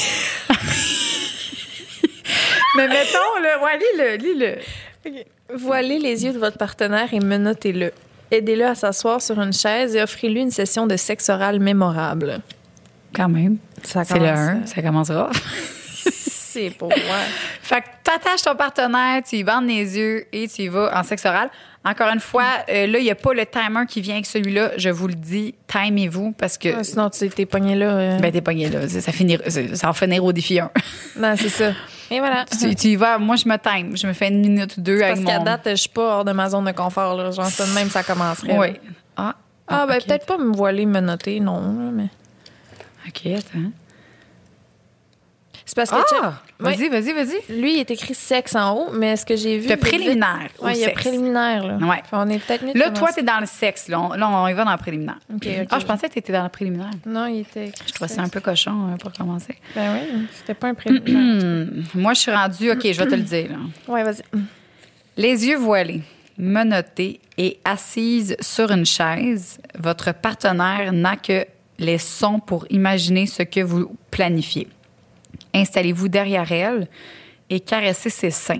Mais mettons, là, ouais, lis-le. Voilez les yeux de votre partenaire et menottez-le. Aidez-le à s'asseoir sur une chaise et offrez-lui une session de sexe oral mémorable. Quand même. Ça C'est le 1, ça commencera. C'est pour moi. Fait que t'attaches ton partenaire, tu y bandes les yeux et tu y vas en sexe oral. Encore une fois, là, il n'y a pas le timer qui vient avec celui-là. Je vous le dis, timez-vous parce que... Ouais, sinon, tu t'es pogné là. Ben, t'es pogné là. Ça va finir au défi 1. Non, c'est ça. Et voilà. tu y vas, moi, je me time. Je me fais une minute ou deux Parce avec qu'à mon... date, je suis pas hors de ma zone de confort. Là. Genre, ça de même, ça commencerait. Oui. là. Ah, Ben, ok. peut-être pas me voiler, me noter, non. là, Mais... OK, attends. C'est parce que, Vas-y. lui, il est écrit sexe en haut, mais ce que j'ai vu. Le préliminaire au Oui, il y a sexe. préliminaire. Là. Ouais. Fait, on est peut-être mieux de Là, toi, commencer. t'es dans le sexe. Là, on y va dans le préliminaire. OK. Ah, je pensais que t'étais dans le préliminaire. Non, il était écrit. Je trouvais ça sexe. un peu cochon pour commencer. Ben oui, c'était pas un préliminaire. Moi, je suis rendue... OK, je vais te le dire. Là. Ouais, vas-y. Les yeux voilés, menottés et assise sur une chaise, votre partenaire n'a que les sons pour imaginer ce que vous planifiez. Installez-vous derrière elle et caressez ses seins.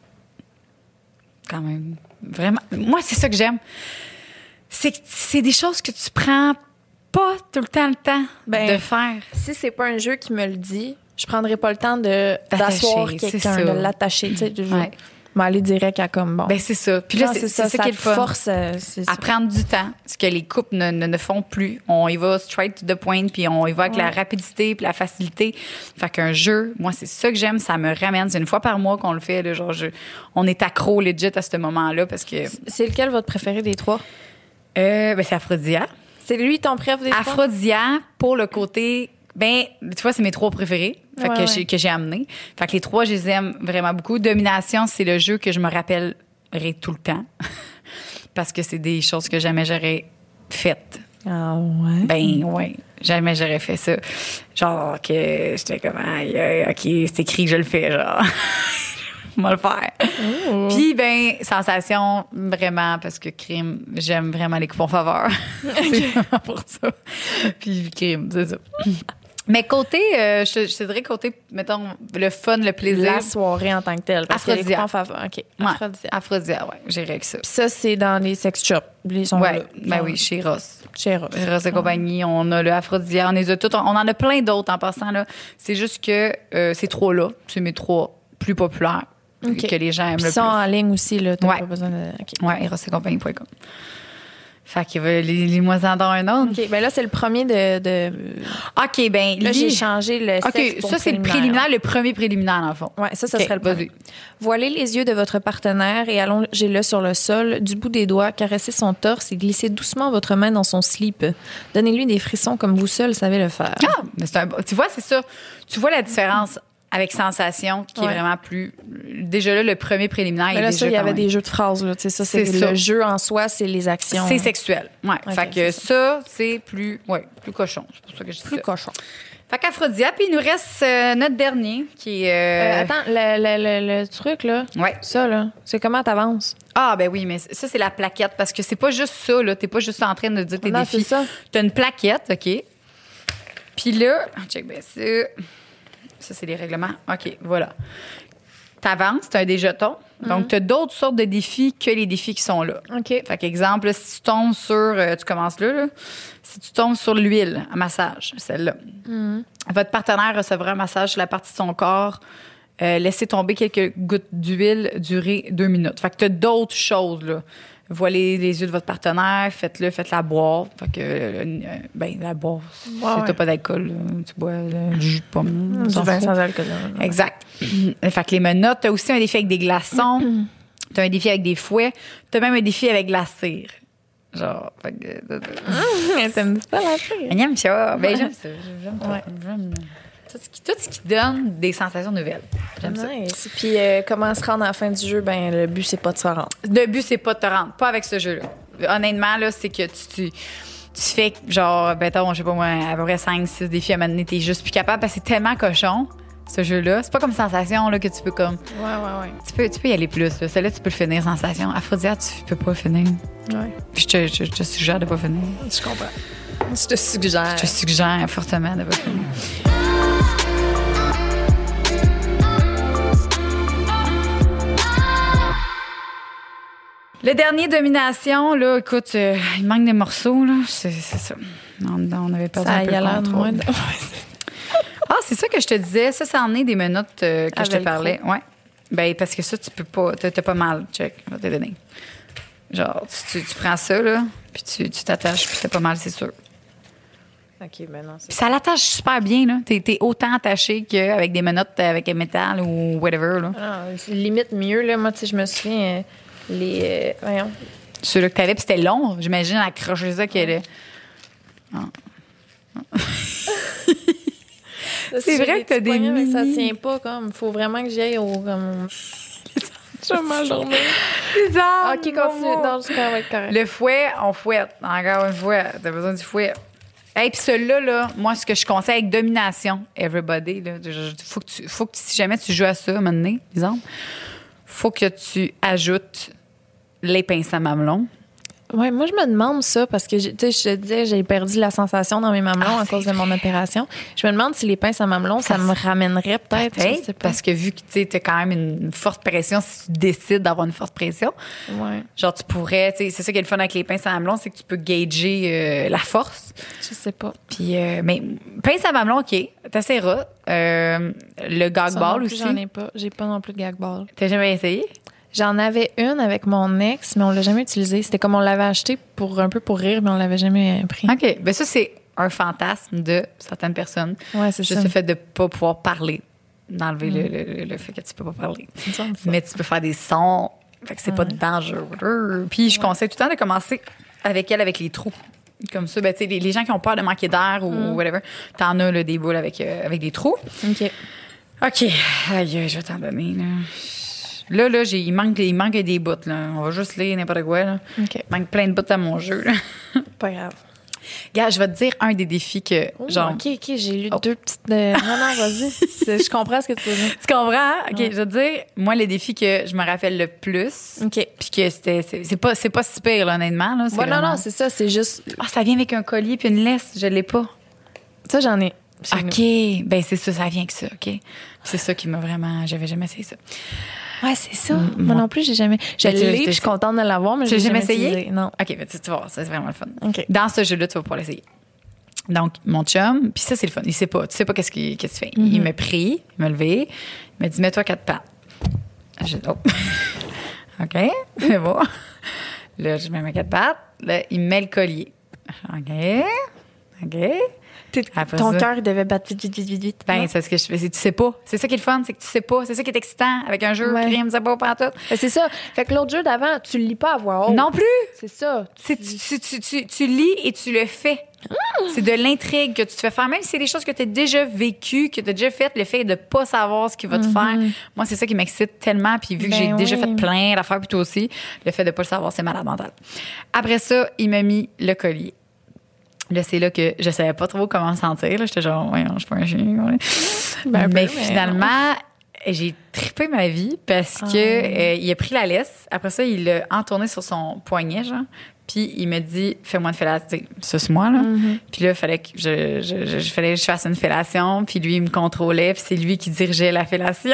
Quand même, vraiment. Moi, c'est ça que j'aime. C'est des choses que tu prends pas tout le temps de faire. Si c'est pas un jeu qui me le dit, je prendrai pas le temps d'asseoir D'attacher, c'est quelqu'un, ça. de l'attacher. Tu sais, je vais Ouais. m'aller direct à comme bon. Ben, c'est ça. Puis là, Non, c'est ça qui est le te fun. force. C'est À ça. prendre du temps, ce que les couples ne font plus. On y va straight to the point, puis on y va avec la rapidité puis la facilité. Fait qu'un jeu, moi, c'est ça que j'aime, ça me ramène. C'est une fois par mois qu'on le fait. Là, genre, on est accro legit à ce moment-là parce que... C'est lequel votre préféré des trois? Ben, c'est Aphrodia. C'est lui ton préf des trois? Aphrodia, pour le côté... Ben, tu vois, c'est mes trois préférés que j'ai amenés. Fait que les trois, je les aime vraiment beaucoup. Domination, c'est le jeu que je me rappellerai tout le temps. Parce que c'est des choses que jamais j'aurais faites. Ah ouais? Ben, ouais. Jamais j'aurais fait ça. Genre, que j'étais comme, aïe, aïe, OK, c'est écrit que je le fais, genre. On va le faire. Puis, ben, sensation, vraiment, parce que crime, j'aime vraiment les coupons faveur. C'est vraiment pour ça. Puis, crime, c'est ça. Mais côté, je te dirais côté, mettons, le fun, le plaisir. La soirée en tant que telle. Parce que les Aphrodia. coupons faveur. OK. Ouais. Aphrodia. Aphrodia, ouais, j'irais avec ça. Puis ça, c'est dans les sex shops. Ils sont Ouais, là. ben Sont oui, chez Ross. Chez Ross. Ross et compagnie, on a le Aphrodia, on les a toutes. On en a plein d'autres en passant, là. C'est juste que ces trois-là, c'est mes trois plus populaires OK. que les gens aiment Puis le ils sont plus. en ligne aussi, là. T'as Ouais. pas besoin de. OK. Ouais, rossетcompagnie.com. Fait que lis-moi en dans un autre. OK. Ben là, c'est le premier de... OK, ben, Là, j'ai lis. changé le sexe OK, pour ça, c'est le préliminaire, le premier préliminaire, dans le fond. Ouais, ça OK, serait le premier. vas-y. Voilez les yeux de votre partenaire et allongez-le sur le sol, du bout des doigts, caressez son torse et glissez doucement votre main dans son slip. Donnez-lui des frissons comme vous seul savez le faire. Ah, mais c'est tu vois, c'est ça. Tu vois la différence avec sensation qui est Ouais. vraiment plus. Déjà là, le premier préliminaire, Mais là, est ça, déjà il y quand avait même- des jeux de phrases. Là. Tu sais, ça, c'est C'est ça. le jeu en soi, c'est les actions. C'est sexuel. Ouais. Ok, fait que c'est ça, c'est plus cochon. C'est pour ça que je dis plus ça. cochon. Fait qu'Aphrodite, puis il nous reste notre dernier, qui est... Attends, le truc, là, Ouais. ça, là, c'est comment t'avances? Ah, ben oui, mais ça, c'est la plaquette, parce que c'est pas juste ça, là. T'es pas juste en train de dire tes Non, défis. c'est ça. T'as une plaquette, OK? Puis là, check bien ça. Ça, c'est les règlements. OK, voilà. T'avances, t'as des jetons. Donc, t'as d'autres sortes de défis que les défis qui sont là. OK. Fait qu'exemple, là, si tu tombes sur... tu commences là. Si tu tombes sur l'huile à massage, celle-là, votre partenaire recevra un massage sur la partie de son corps. Laissez tomber quelques gouttes d'huile, durer 2 minutes. Fait que t'as d'autres choses, là. Voilez les yeux de votre partenaire, faites-la boire. Fait que, la boire, si t'as pas d'alcool, là, tu bois du jus de pomme. Du vin sans alcool. Exact. Fait que les menottes, t'as aussi un défi avec des glaçons, t'as un défi avec des fouets, t'as même un défi avec la cire. Genre, fait que... T'aimes pas la cire? J'aime ça. Ben, j'aime ça. Ouais. J'aime tout ce qui donne des sensations nouvelles. J'aime ça. Nice. Puis comment se rendre à la fin du jeu? Ben le but, c'est pas de se rendre. Le but, c'est pas de te rendre. Pas avec ce jeu-là. Honnêtement, là, c'est que tu fais, genre, je sais pas moi, à peu près 5-6 défis à un moment donné, t'es juste plus capable parce que c'est tellement cochon, ce jeu-là. C'est pas comme Sensation, là, que tu peux comme... Ouais. Tu peux y aller plus, là. Celle-là, tu peux le finir, Sensation. Aphrodite, tu peux pas le finir. Ouais. Puis je te suggère de pas finir. Je comprends. Je te suggère. Je te suggère fortement de pas finir. Le dernier, domination, là, écoute, il manque des morceaux, là. C'est ça. On avait perdu un peu le contrôle. Ah, c'est ça que je te disais. Ça en est des menottes que je te parlais. Ouais. Ben, parce que ça, tu peux pas. T'as pas mal. Check, je vais te donner. Genre, tu prends ça, là, puis tu t'attaches, puis t'as pas mal, c'est sûr. OK, ben non, c'est... Puis ça l'attache super bien, là. T'es autant attaché qu'avec des menottes avec un métal ou whatever, là. Ah, c'est limite mieux, là. Moi, tu sais, je me souviens, voyons. Ceux-là que t'avais, puis c'était long, j'imagine, à accrocher ça qu'elle est. C'est vrai que t'as des mais ça mini... tient pas, comme. Il faut vraiment que j'y aille au... Comme... Je vais mal dormir. Bizarre. OK, continue. Non, je vais être correct. Le fouet, on fouette. Encore une fois, t'as besoin du fouet. Hey, puis celui-là, là, moi, ce que je conseille avec domination, everybody, là, faut que si jamais tu joues à ça, maintenant, exemple, faut que tu ajoutes les pinces à mamelon. Oui, moi, je me demande ça parce que, tu sais, je te disais, j'ai perdu la sensation dans mes mamelons à cause de mon opération. Je me demande si les pinces à mamelon, ça me ramènerait peut-être. Je sais pas. Parce que vu que tu as quand même une forte pression, si tu décides d'avoir une forte pression, genre tu pourrais, tu sais, c'est ça qui est le fun avec les pinces à mamelon, c'est que tu peux gager la force. Je sais pas. Puis, mais pinces à mamelon, OK, t'essaieras. Le gag ball aussi. J'en ai pas. J'ai pas non plus de gag ball. T'as jamais essayé? J'en avais une avec mon ex, mais on l'a jamais utilisée. C'était comme on l'avait acheté un peu pour rire, mais on l'avait jamais pris. OK. Ben ça, c'est un fantasme de certaines personnes. Ouais, c'est ça. Juste le fait de pas pouvoir parler. D'enlever le fait que tu peux pas parler. Mais tu peux faire des sons. Fait que c'est pas dangereux. Puis je conseille tout le temps de commencer avec elle, avec les trous. Comme ça, ben, tu sais, les gens qui ont peur de manquer d'air ou whatever, t'en as là, des boules avec des trous. OK. OK. Aïe, je vais t'en donner, là. Là, il manque des bouts, là. On va juste lire n'importe quoi, là. OK. Il manque plein de bouts à mon jeu, là. Pas grave. Gars, je vais te dire un des défis que, genre... OK, j'ai lu 2 petites... Non, vas-y. Je comprends ce que tu veux dire. Tu comprends? OK, je vais te dire, moi, les défis que je me rappelle le plus... OK. Puis que c'est pas si pire, là, honnêtement, là. Non, c'est ça. C'est juste... Ah, ça vient avec un collier puis une laisse. Je l'ai pas. Ça, j'en ai. OK. Ben, c'est ça vient que ça, OK? C'est ça qui m'a vraiment... J'avais jamais essayé ça. Ouais, c'est ça. Moi non plus, j'ai jamais. Je l'ai, je suis contente de l'avoir, mais j'ai jamais essayé. Utilisé. Non. OK, ben, tu vas voir, c'est vraiment le fun. OK. Dans ce jeu-là, tu vas pouvoir l'essayer. Donc, mon chum, puis ça, c'est le fun. Il sait pas. Tu sais pas qu'est-ce qu'il fait. Il m'a pris, il m'a levé, il m'a dit, mets-toi 4 pattes. J'ai dit, oh. OK, c'est bon. Là, je mets mes 4 pattes. Là, il me met le collier. OK. Après ton cœur devait battre vite. Ben, c'est ce que je fais. Tu sais pas. C'est ça qui est le fun, c'est que tu sais pas. C'est ça qui est excitant avec un jeu. Rien ne sait pas pour tout. Ben, c'est ça. Fait que l'autre jeu d'avant, tu le lis pas à voix haute. Non plus. C'est ça. Tu lis et tu le fais. C'est de l'intrigue que tu te fais faire. Même si c'est des choses que tu as déjà vécues, que tu as déjà faites, le fait de pas savoir ce qu'il va te faire. Moi, c'est ça qui m'excite tellement. Puis vu que j'ai déjà fait plein d'affaires, puis toi aussi, le fait de pas le savoir, c'est malade mental. Après ça, il m'a mis le collier. Là, c'est là que je savais pas trop comment me sentir. Là. J'étais genre, ouais, je suis pas un chien. Mais finalement, j'ai trippé ma vie parce que il a pris la laisse. Après ça, il l'a entourné sur son poignet, genre. Puis il me dit, fais-moi une fellation. Ça, c'est moi, là. Puis là, il fallait que je fasse une fellation. Puis lui, il me contrôlait. Puis c'est lui qui dirigeait la fellation.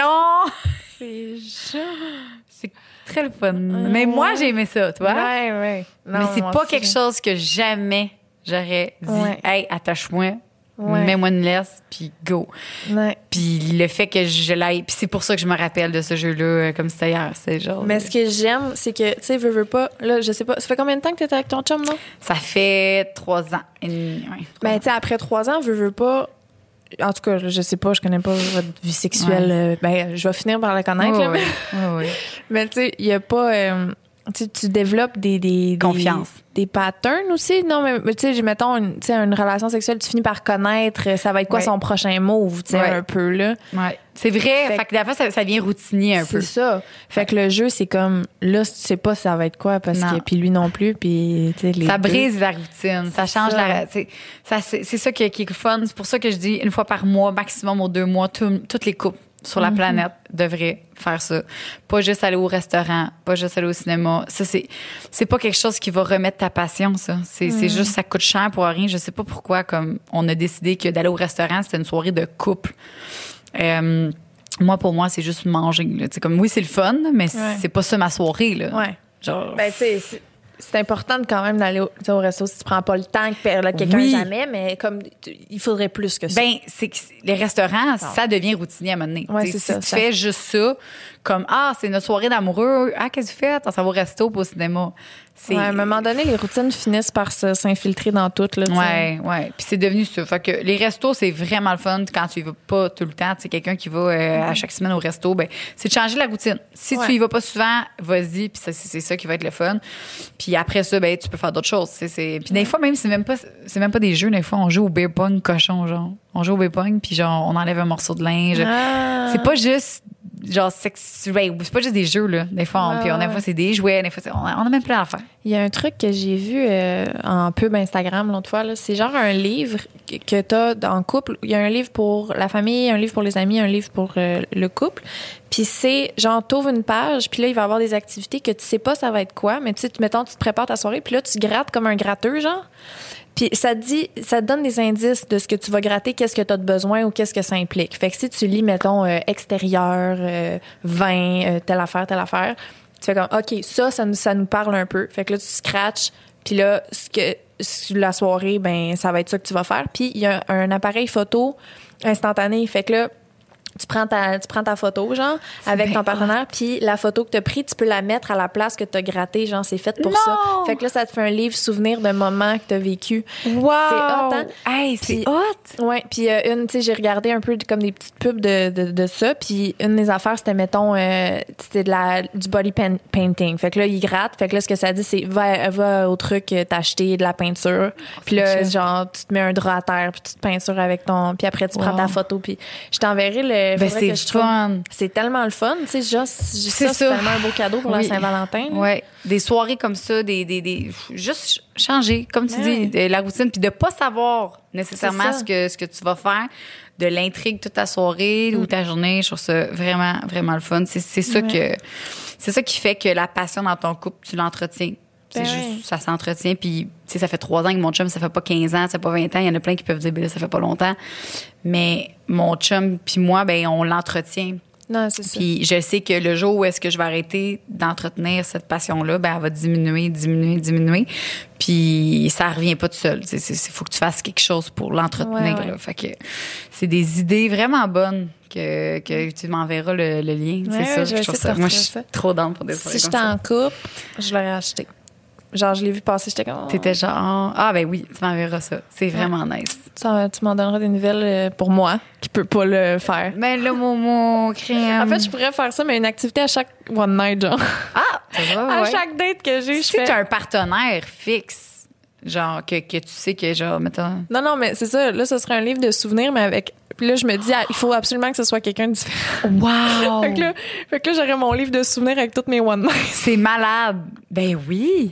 C'est très le fun. Mais moi, j'ai aimé ça, tu vois. Ouais. Non, mais c'est pas quelque chose que jamais j'aurais dit, hey, attache-moi. Mets-moi une laisse, puis go. Ouais. Puis le fait que je l'aille... Puis c'est pour ça que je me rappelle de ce jeu-là, comme c'était hier. C'est genre... Mais ce que j'aime, c'est que, tu sais, veux pas... Là, je sais pas, ça fait combien de temps que t'étais avec ton chum, non? Ça fait 3 ans. Ben, tu sais, après 3 ans, veux pas... En tout cas, je sais pas, je connais pas votre vie sexuelle. Ben, je vais finir par la connaître, là. Mais tu sais, il y a pas... tu développes des confiance. Des patterns aussi. Non, mais tu sais, mettons, une relation sexuelle, tu finis par connaître ça va être quoi son prochain move, tu sais, un peu, là. Ouais. C'est vrai. Fait que des fois, ça devient routinier un peu. C'est ça. Fait que le jeu, c'est comme, là, tu sais pas ça va être quoi, parce que, puis lui non plus, puis, tu sais, ça brise la routine. Ça change c'est ça qui est fun. C'est pour ça que je dis, une fois par mois, maximum aux 2 mois, toutes les couples sur la planète devraient faire ça. Pas juste aller au restaurant, pas juste aller au cinéma. Ça, c'est pas quelque chose qui va remettre ta passion, ça. C'est juste, ça coûte cher pour rien. Je sais pas pourquoi, comme, on a décidé que d'aller au restaurant, c'était une soirée de couple. Pour moi, c'est juste manger. Là. Comme, oui, c'est le fun, mais c'est pas ça ma soirée, là. Ouais. Genre... Ben, tu sais, c'est important quand même d'aller au resto si tu prends pas le temps que quelqu'un jamais, mais comme il faudrait plus que ça. Ben, c'est que les restaurants, ça devient routinier à un moment donné. Ouais, c'est si ça, tu fais juste ça, comme c'est notre soirée d'amoureux, qu'est-ce que tu fais? On s'en va au resto pas au cinéma. À un moment donné, les routines finissent par s'infiltrer dans tout. Là, ouais. Puis c'est devenu ça. Fait que les restos, c'est vraiment le fun quand tu y vas pas tout le temps. Tu sais, quelqu'un qui va à chaque semaine au resto, ben, c'est de changer la routine. Si tu y vas pas souvent, vas-y, puis c'est ça qui va être le fun. Puis après ça, ben, tu peux faire d'autres choses. Puis des fois, même, c'est même pas des jeux. Des fois, on joue au beer pong cochon, genre. On joue au beer pong, puis genre, on enlève un morceau de linge. C'est pas juste genre sexuel, c'est pas juste des jeux là. Des fois, des fois c'est des jouets, des fois on a même plein à faire. Il y a un truc que j'ai vu en pub Instagram l'autre fois là, c'est genre un livre que t'as en couple. Il y a un livre pour la famille, un livre pour les amis, un livre pour le couple. Puis c'est genre t'ouvres une page, puis là il va y avoir des activités que tu sais pas ça va être quoi, mais tu sais, mettons tu te prépares ta soirée, puis là tu grattes comme un gratteux genre. Puis ça te donne des indices de ce que tu vas gratter, qu'est-ce que tu as de besoin ou qu'est-ce que ça implique. Fait que si tu lis, mettons, extérieur, vin, telle affaire, tu fais comme, OK, ça nous parle un peu. Fait que là, tu scratches, puis là, la soirée, ben ça va être ça que tu vas faire. Puis il y a un appareil photo instantané. Fait que là, tu prends ta photo, genre, avec ton partenaire, puis la photo que tu as prise, tu peux la mettre à la place que tu as grattée, genre, c'est fait pour ça. Fait que là, ça te fait un livre souvenir d'un moment que tu as vécu. Wow! C'est hot, hein? Hey, c'est hot! Ouais, puis tu sais, j'ai regardé un peu comme des petites pubs de ça, puis une des affaires, c'était, mettons, c'était du body painting. Fait que là, il gratte. Fait que là, ce que ça dit, c'est va au truc t'acheter de la peinture. Puis là, genre, tu te mets un drap à terre, puis tu te peintures avec puis après, tu prends ta photo, puis je t'enverrai c'est fun. C'est tellement le fun, tu sais, c'est tellement un beau cadeau pour la Saint-Valentin. Oui, des soirées comme ça, juste changer, comme tu dis, la routine, puis de pas savoir nécessairement ce que tu vas faire, de l'intrigue toute ta soirée ou ta journée. Je trouve ça vraiment, vraiment le fun. C'est ça qui fait que la passion dans ton couple, tu l'entretiens. C'est juste, ça s'entretient. Puis, tu sais, ça fait 3 ans que mon chum, ça fait pas 15 ans, ça fait pas 20 ans. Il y en a plein qui peuvent dire, ben là, ça fait pas longtemps. Mais mon chum puis moi, ben on l'entretient. Non, c'est ça. Puis, je sais que le jour où est-ce que je vais arrêter d'entretenir cette passion-là, ben elle va diminuer. Puis, ça revient pas tout seul. Il faut que tu fasses quelque chose pour l'entretenir. Là. Fait que c'est des idées vraiment bonnes que tu m'enverras le lien. C'est ça. Je trouve ça. Moi, je suis trop down pour des soirées comme ça. Si j'étais en couple, je l'aurais acheté. Genre, je l'ai vu passer, j'étais comme... T'étais genre... ben oui, tu m'enverras ça. C'est vraiment nice. Tu m'en donneras des nouvelles pour moi, qui peut pas le faire. Ben là, mon crème... En fait, je pourrais faire ça, mais une activité à chaque one night, genre. Ça va, à chaque date que j'ai, si t'as un partenaire fixe, genre, que tu sais que, genre, mettons... Non, mais c'est ça. Là, ce serait un livre de souvenirs, mais avec... Puis là, je me dis, il faut absolument que ce soit quelqu'un de différent. Wow! fait que là, j'aurais mon livre de souvenirs avec toutes mes one nights. C'est malade. Ben oui!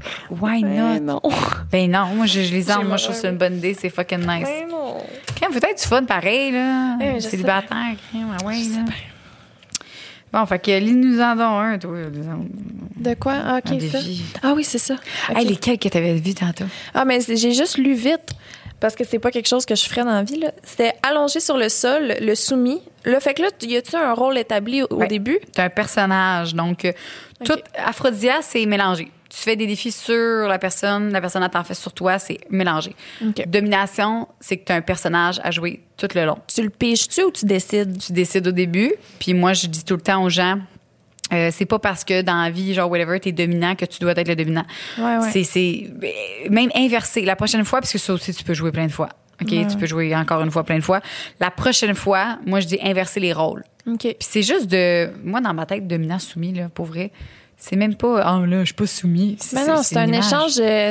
Why not? Non. Ben non, moi, je les aime. J'ai Moi, je trouve que c'est une bonne idée. C'est fucking nice. Ben non. Crème, peut-être du fun pareil, là. Eh, je Célibataire, crème, ah ouais, Je sais là. bien. Bon, fait que lis-nous en donc un, toi. De quoi? Ah, Un OK, ça. défi. Ah oui, c'est ça. OK. Hey, lesquels que t'avais vu tantôt? Ah, mais j'ai juste lu vite parce que c'est pas quelque chose que je ferais dans la vie. Là. C'était allongé sur le sol, le soumis. Là, fait que là, y a-tu un rôle établi au Ouais. début? T'as un personnage. Donc, tout Aphrodisia, c'est mélangé. Tu fais des défis sur la personne t'en fait sur toi, c'est mélangé. OK. Domination, c'est que tu as un personnage à jouer tout le long. Tu le piges-tu ou tu décides? Tu décides au début, puis moi, je dis tout le temps aux gens, c'est pas parce que dans la vie, genre, whatever, t'es dominant que tu dois être le dominant. Ouais. C'est même inversé. La prochaine fois, parce que ça aussi, tu peux jouer plein de fois. OK? Ouais. Tu peux jouer encore une fois, plein de fois. La prochaine fois, moi, je dis inverser les rôles. OK. Puis c'est juste de. Moi, dans ma tête, dominant-soumis, là, pour vrai, c'est même pas. Ah, là, je suis pas soumis. Mais non, c'est un une image. échange.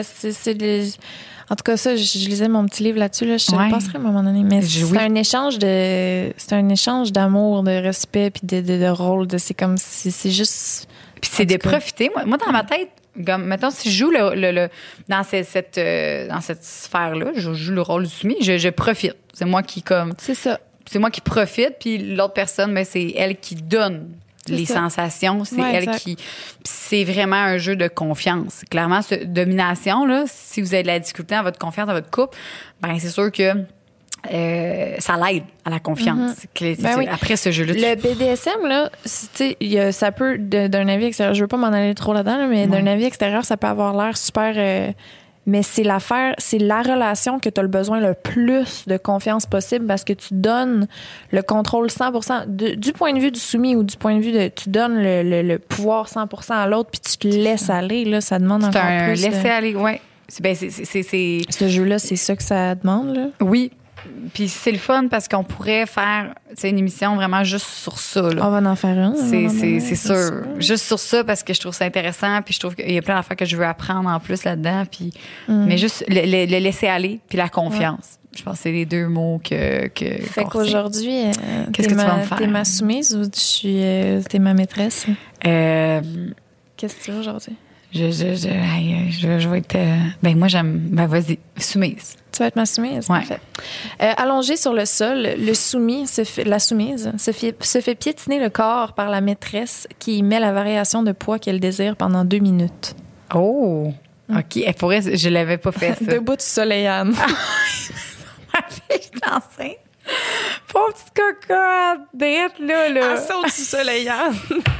En tout cas, ça, je lisais mon petit livre là-dessus. Là, je te Ouais. le passerai à un moment donné. Mais Oui. c'est un échange d'amour, de respect, puis de rôle. C'est comme si c'est juste. Puis c'est En de tout cas. profiter. Moi, dans ma tête, comme, mettons, si je joue dans cette sphère-là, je joue le rôle du soumis, je profite. C'est moi qui, comme. C'est ça. C'est moi qui profite, puis l'autre personne, ben, c'est elle qui donne C'est les ça. sensations. C'est Ouais, elle exact. qui. Puis c'est vraiment un jeu de confiance. Clairement, cette domination, là, si vous avez de la difficulté dans votre confiance, dans votre couple, ben c'est sûr que ça l'aide à la confiance. Ben oui. Après ce jeu-là, Le BDSM, là, tu sais, ça peut, d'un avis extérieur, je veux pas m'en aller trop là-dedans, là, mais d'un avis extérieur, ça peut avoir l'air super. Mais c'est la relation que tu as le besoin le plus de confiance possible parce que tu donnes le contrôle 100% du point de vue du soumis ou du point de vue de. Tu donnes le pouvoir 100% à l'autre puis tu te laisses aller, là, ça demande c'est encore un plus. laisser aller, ouais. Ce jeu-là, c'est ça que ça demande, là. Oui. Puis c'est le fun parce qu'on pourrait faire une émission vraiment juste sur ça. Là. On va en faire un. C'est sûr. Juste sur ça parce que je trouve ça intéressant. Puis je trouve qu'il y a plein d'affaires que je veux apprendre en plus là-dedans. Puis, mais juste le laisser aller puis la confiance. Je pense que c'est les deux mots que Fait qu'on retient. qu'aujourd'hui, Qu'est-ce que tu vas me faire? T'es ma soumise ou t'es ma maîtresse? Qu'est-ce que tu veux aujourd'hui? Je vais être... ben moi, j'aime... Ben vas-y, soumise. Tu vas être ma soumise? Ouais. Parfait. Allongé sur le sol, la soumise se fait piétiner le corps par la maîtresse qui met la variation de poids qu'elle désire pendant 2 minutes. Oh! OK. Elle pourrait... Je l'avais pas fait, ça. Debout du soleil-Anne. Ma fille est enceinte. Pauvre petite cocotte, d'être là. saute du soleil-Anne.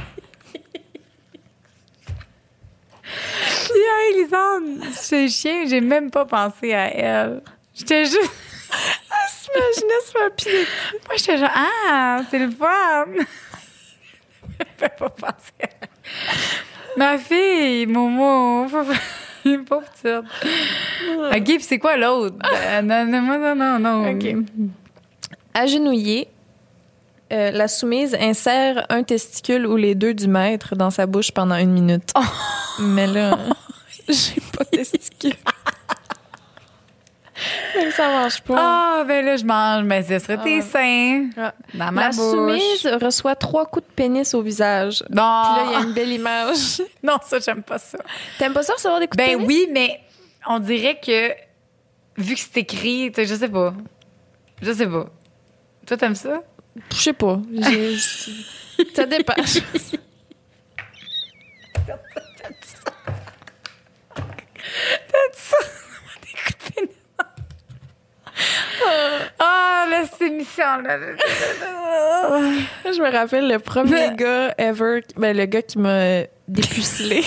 Hey, Lisanne, c'est chien, j'ai même pas pensé à elle. J'étais juste... S'imaginait se faire pied. Moi, j'étais genre, ah, c'est le fun. Je peux pas penser à elle. Ma fille, Momo, pauvre petite. OK, puis c'est quoi l'autre? Non. OK. Agenouillée, la soumise insère un testicule ou les deux du maître dans sa bouche pendant 1 minute. Oh. Mais là, j'ai pas de testicule. Mais ça marche pas. Ah, ben là, je mange, mais ce serait tes seins Ah. dans ma La bouche. soumise reçoit 3 coups de pénis au visage. Non. Puis là, il y a une belle image. Non, ça, j'aime pas ça. T'aimes pas ça recevoir des coups de Ben pénis? oui, mais on dirait que, vu que c'est écrit, tu sais, je sais pas. Toi, t'aimes ça? Je sais pas. Ça dépend. T'aimes ça? Des coups de pénis. Ah, là, cette émission-là. Je me rappelle le premier gars ever, ben le gars qui m'a dépucelé.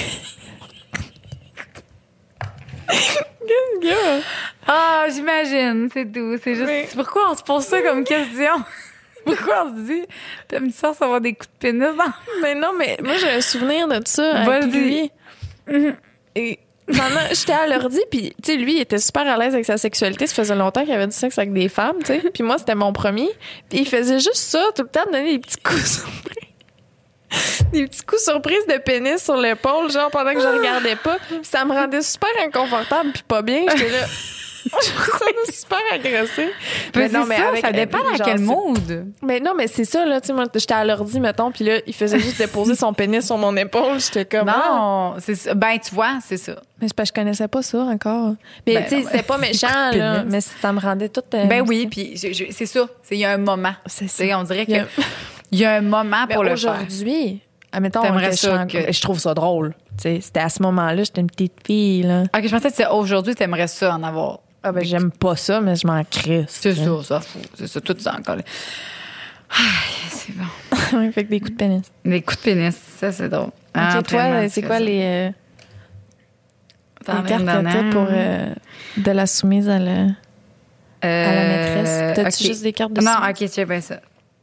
Quel gars? Ah, j'imagine, c'est tout. C'est juste. Oui. Pourquoi on se pose ça comme question? Pourquoi on se dit, t'aimes ça recevoir des coups de pénis? Non. Mais non, mais moi j'ai un souvenir de ça avec Vas-y. lui. Et pendant, j'étais à l'ordi, puis tu sais, lui, il était super à l'aise avec sa sexualité. Ça faisait longtemps qu'il avait du sexe avec des femmes, tu sais. Puis moi, c'était mon premier. Puis il faisait juste ça, tout le temps, me donner des petits coups surprises. Des petits coups surprises de pénis sur l'épaule, genre pendant que je regardais pas. Puis ça me rendait super inconfortable puis pas bien. J'étais là, Je trouve ça super agressif. Mais non, mais avec- ça dépend dans genre, quel c'est- mood. Mais non, mais c'est ça, là. Tu sais, moi, j'étais à l'ordi, mettons, puis là, il faisait juste déposer son pénis sur mon épaule. J'étais comme. Ah. Non, c'est ça. Ben, tu vois, c'est ça. Mais c'est parce que je connaissais pas ça encore. Mais Ben tu sais, non, c'était pas méchant, Coup de là. pénis. Mais ça me rendait toute. Ben oui, puis c'est ça. Il y a un moment. C'est Tu sais, on dirait Il y a- qu'il y a un moment Mais pour le faire. aujourd'hui, admettons, T'aimerais que ça que- je trouve ça drôle. Tu sais, c'était à ce moment-là, j'étais une petite fille, là. OK, je pensais que c'est aujourd'hui, tu aimerais ça en avoir. Ah, ben, j'aime pas ça, mais je m'en crisse. C'est ça fout. C'est ça, tout ça encore. Ah, c'est bon. Ouais, fait que des coups de pénis. Les coups de pénis, ça, c'est drôle. Ok, toi, c'est quoi les cartes que t'as pour de la soumise à la maîtresse? T'as-tu juste des cartes de Non, soumise? OK, tu sais bien ça.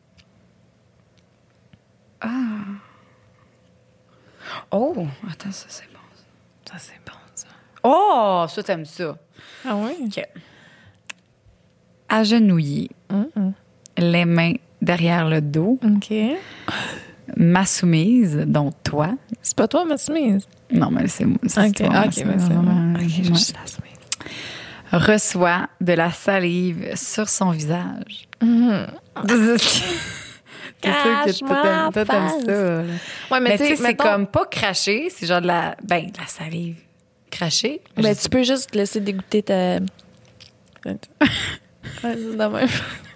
Ah. Oh, attends, ça, c'est bon. Ça, c'est bon, ça. Oh, ça, t'aimes ça. Ah oui? OK. Agenouillé, les mains derrière le dos, OK. ma soumise, donc toi. C'est pas toi, ma soumise? Non, mais c'est moi. OK, toi, ma OK, soumise. mais c'est bon. OK, Ouais. je suis la soumise. Reçoit de la salive sur son visage. C'est sûr que toi, t'aimes ça. là. Ouais, Mais tu sais, c'est mettons- comme pas cracher, c'est genre de la salive. Cracher? Ben, tu peux juste laisser dégoûter ta. Ouais, c'est de même.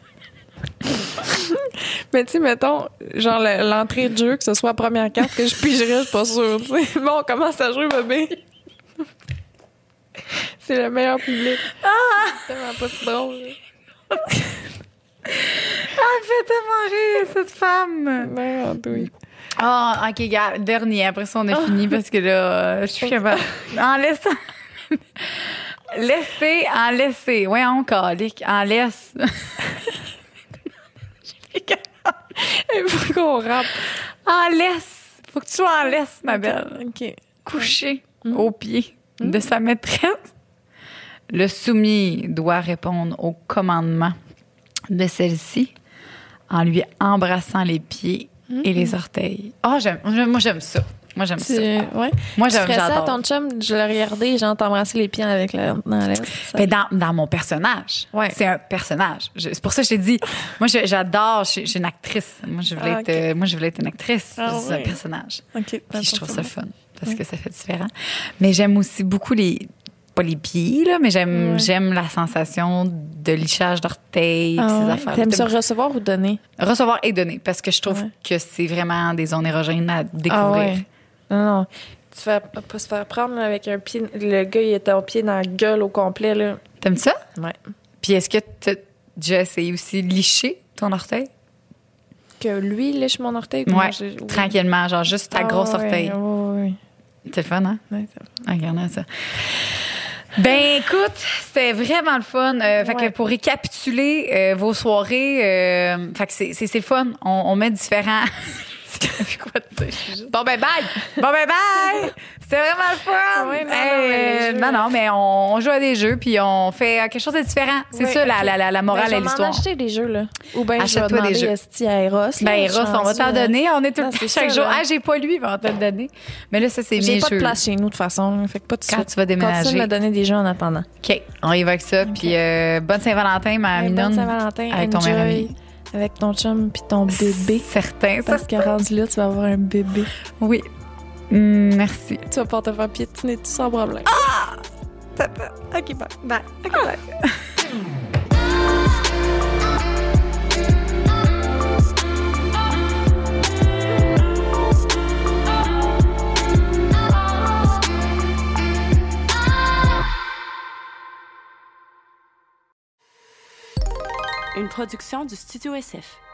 Mais tu sais, mettons, genre l'entrée de jeu, que ce soit la première carte que je pigerais, je suis pas sûre. Tu sais. Bon, on commence à jouer, bébé. C'est le meilleur public. C'est tellement pas si drôle. là. Elle fait tellement rire, cette femme! Merde, oui. Ah, OK, gars, dernier. Après ça, on a fini parce que là, je suis capable. En laissant. Laissez. Ouais, on calique. En laisse. Il faut qu'on rappe. En laisse. Faut que tu sois en laisse, ma belle. OK. Couché au pied de sa maîtresse. Le soumis doit répondre au commandement de celle-ci en lui embrassant les pieds et les orteils. Ah, moi, j'aime ça. Moi, j'aime ça. Ouais. Moi, Tu ferais ça à j'adore. ton chum, je l'ai regardé et j'ai embrassé les pieds avec dans l'aise. Ça- Mais dans mon personnage. Ouais. C'est un personnage. C'est pour ça que je t'ai dit, moi, j'adore, je suis une actrice. Moi, je voulais, Ah, être, moi, je voulais être une actrice. Ah, c'est un ouais. personnage. OK. Puis je trouve ça fun parce que ça fait différent. Mais j'aime aussi beaucoup pas les pieds, là, mais j'aime la sensation de lichage d'orteils, puis ces affaires. T'aimes ça recevoir ou donner? Recevoir et donner, parce que je trouve Ouais. que c'est vraiment des zones érogènes à Ah découvrir. ouais. Non. Tu fais pas se faire prendre avec un pied. Le gars, il était au pied dans la gueule au complet, là. T'aimes ça? Ouais. Puis est-ce que tu as déjà essayé aussi de licher ton orteil? Que lui, il lèche mon orteil. ou Ouais, moi, oui. tranquillement, genre juste ta grosse ouais, orteil. Oui. C'est le fun, hein? Ouais, Regardez ça. Ben écoute, c'était vraiment le fun. Fait que Ouais. pour récapituler vos soirées, fait que c'est fun. On met différents. C'est quoi te dire? Bon, ben, bye! Bon ben bye! C'était vraiment le fun! Ouais, mais les jeux- non, mais on joue à des jeux puis on fait quelque chose de différent. C'est Ouais, ça ok. la morale Ben, et je vais l'histoire. m'en acheter des jeux, là. Ou bien je vais Achète-toi des demander jeux. esti à Eros. là. Ben Je suis Eros, on va rendue, t'en donner. On est tout Non, c'est chaque ça, jour. là. Ah, j'ai pas lui, on va te le donner. Mais là, ça, c'est mes J'ai jeux. pas de place chez nous, de toute façon. Fait que pas de Quand suite. tu vas déménager. Continue de me donner des jeux en attendant. OK, on y va avec ça. Puis bonne Saint-Valentin, ma Hey, mignonne. bonne Saint-Valentin. avec ton meilleur Enjoy ami. avec ton chum puis ton bébé. Certain, ça. Parce que rendu là, tu vas avoir un bébé. Oui. Merci. Tu vas pouvoir te faire piétiner tout sans problème. Ça peut. OK, bye. Bye. OK, bye. Une production du Studio SF.